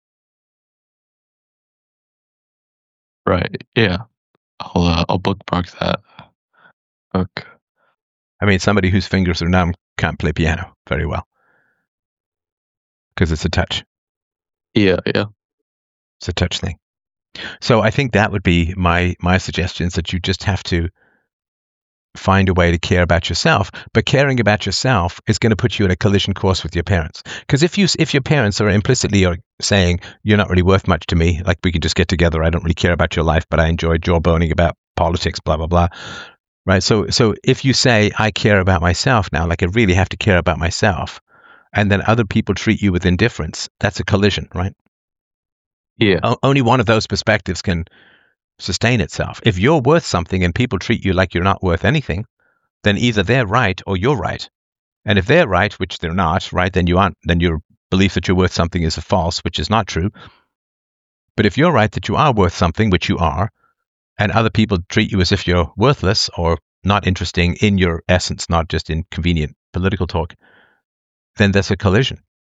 Right. Yeah. I'll uh, I'll bookmark that book. I mean, somebody whose fingers are numb can't play piano very well because it's a touch. Yeah. Yeah. It's a touch thing. So I think that would be my my suggestions, that you just have to find a way to care about yourself. But caring about yourself is going to put you in a collision course with your parents. Because if you if your parents are implicitly are saying you're not really worth much to me, like we can just get together, I don't really care about your life, but I enjoy jawboning about politics, blah blah blah. Right. So so if you say I care about myself now, like I really have to care about myself, and then other people treat you with indifference, that's a collision, right? Yeah. O- only one of those perspectives can sustain itself. If you're worth something and people treat you like you're not worth anything, then either they're right or you're right. And if they're right, which they're not, right, then you aren't, then your belief that you're worth something is a false, which is not true. But if you're right that you are worth something, which you are, and other people treat you as if you're worthless or not interesting in your essence, not just in convenient political talk, then there's a collision.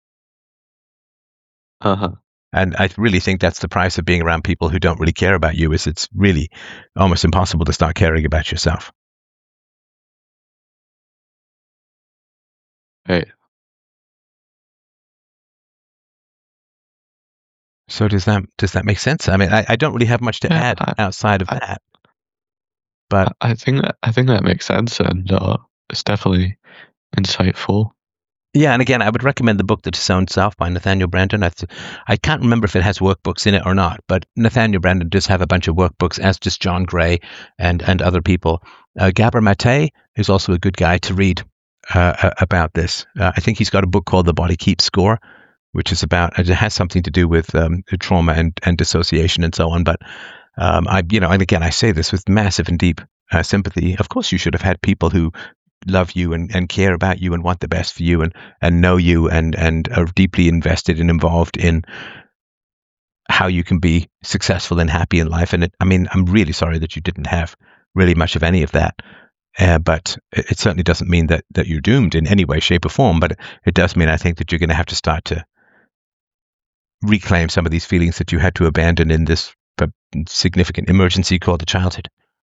Uh-huh. And I really think that's the price of being around people who don't really care about you, is it's really almost impossible to start caring about yourself. Right. So does that does that make sense? I mean, I, I don't really have much to Yeah, add I, outside of I, that. But I think that I think that makes sense, and uh, it's definitely insightful. yeah, and again, I would recommend the book The Disowned Self by Nathaniel Branden. I, th- I can't remember if it has workbooks in it or not, but Nathaniel Branden does have a bunch of workbooks, as does John Gray and, and other people. Uh, Gabor Mate is also a good guy to read uh, about this. Uh, I think he's got a book called The Body Keeps Score, which is about, it has something to do with um, trauma and, and dissociation and so on. But um, I, you know, and again, I say this with massive and deep uh, sympathy. Of course, you should have had people who love you and, and care about you and want the best for you and, and know you and, and are deeply invested and involved in how you can be successful and happy in life. And it, I mean, I'm really sorry that you didn't have really much of any of that. Uh, but it, it certainly doesn't mean that, that you're doomed in any way, shape, or form. But it, it does mean, I think, that you're going to have to start to reclaim some of these feelings that you had to abandon in this uh, significant emergency called a childhood.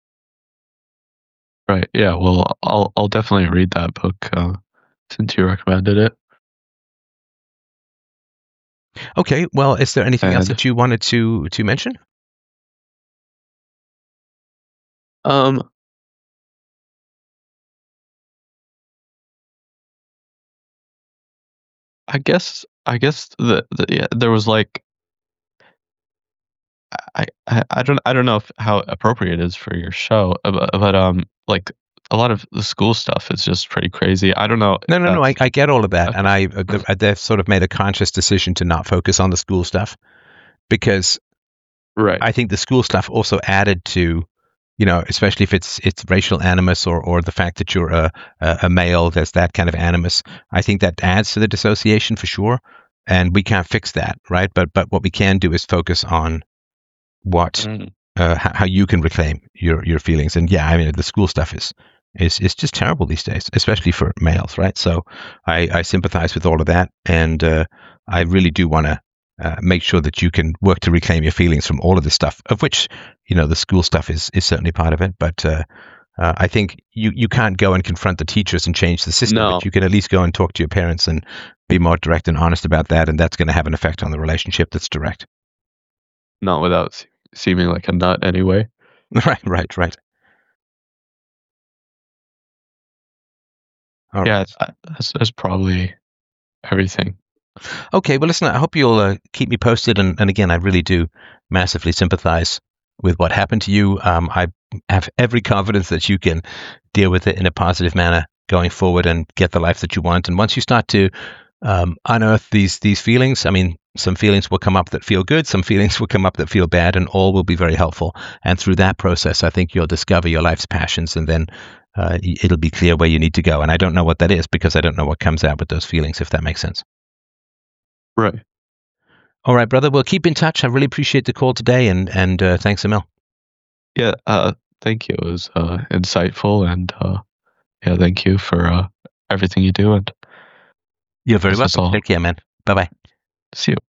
Right. Yeah. Well, I'll I'll definitely read that book uh, since you recommended it. Okay. Well, is there anything else And that you wanted to to mention? um, I guess I guess the, the yeah, there was like I, I I don't I don't know if how appropriate it is for your show, uh, but, but um like a lot of the school stuff is just pretty crazy. I don't know No, if no, no. I, that's I get all of that, okay. and I uh, the- I've sort of made a conscious decision to not focus on the school stuff because Right. I think the school stuff also added to, you know, especially if it's it's racial animus or or the fact that you're a a, a male, there's that kind of animus. I think that adds to the dissociation for sure, and we can't fix that, right? But but what we can do is focus on what Mm. uh, how, how you can reclaim your your feelings. And yeah, I mean, the school stuff is is is just terrible these days, especially for males, right? So I I sympathize with all of that, and uh, I really do want to. Uh, make sure that you can work to reclaim your feelings from all of this stuff, of which, you know, the school stuff is, is certainly part of it. But uh, uh, I think you, you can't go and confront the teachers and change the system, No. but you can at least go and talk to your parents and be more direct and honest about that. And that's going to have an effect on the relationship that's direct. Not without se- seeming like a nut anyway. Right, right, right. All Yeah, right. I- that's that's probably everything. Okay, well, listen, I hope you'll uh, keep me posted. And, and again, I really do massively sympathize with what happened to you. Um, I have every confidence that you can deal with it in a positive manner going forward and get the life that you want. And once you start to um, unearth these these feelings, I mean, some feelings will come up that feel good, some feelings will come up that feel bad, and all will be very helpful. And through that process, I think you'll discover your life's passions, and then uh, it'll be clear where you need to go. And I don't know what that is because I don't know what comes out with those feelings, if that makes sense. Right. All right, brother. Well, keep in touch. I really appreciate the call today, and and uh, thanks, Emil. Yeah. Uh, thank you. It was uh, insightful, and uh, yeah, thank you for uh, everything you do. And You're very this is welcome. all. Take care, man. Bye bye. See you.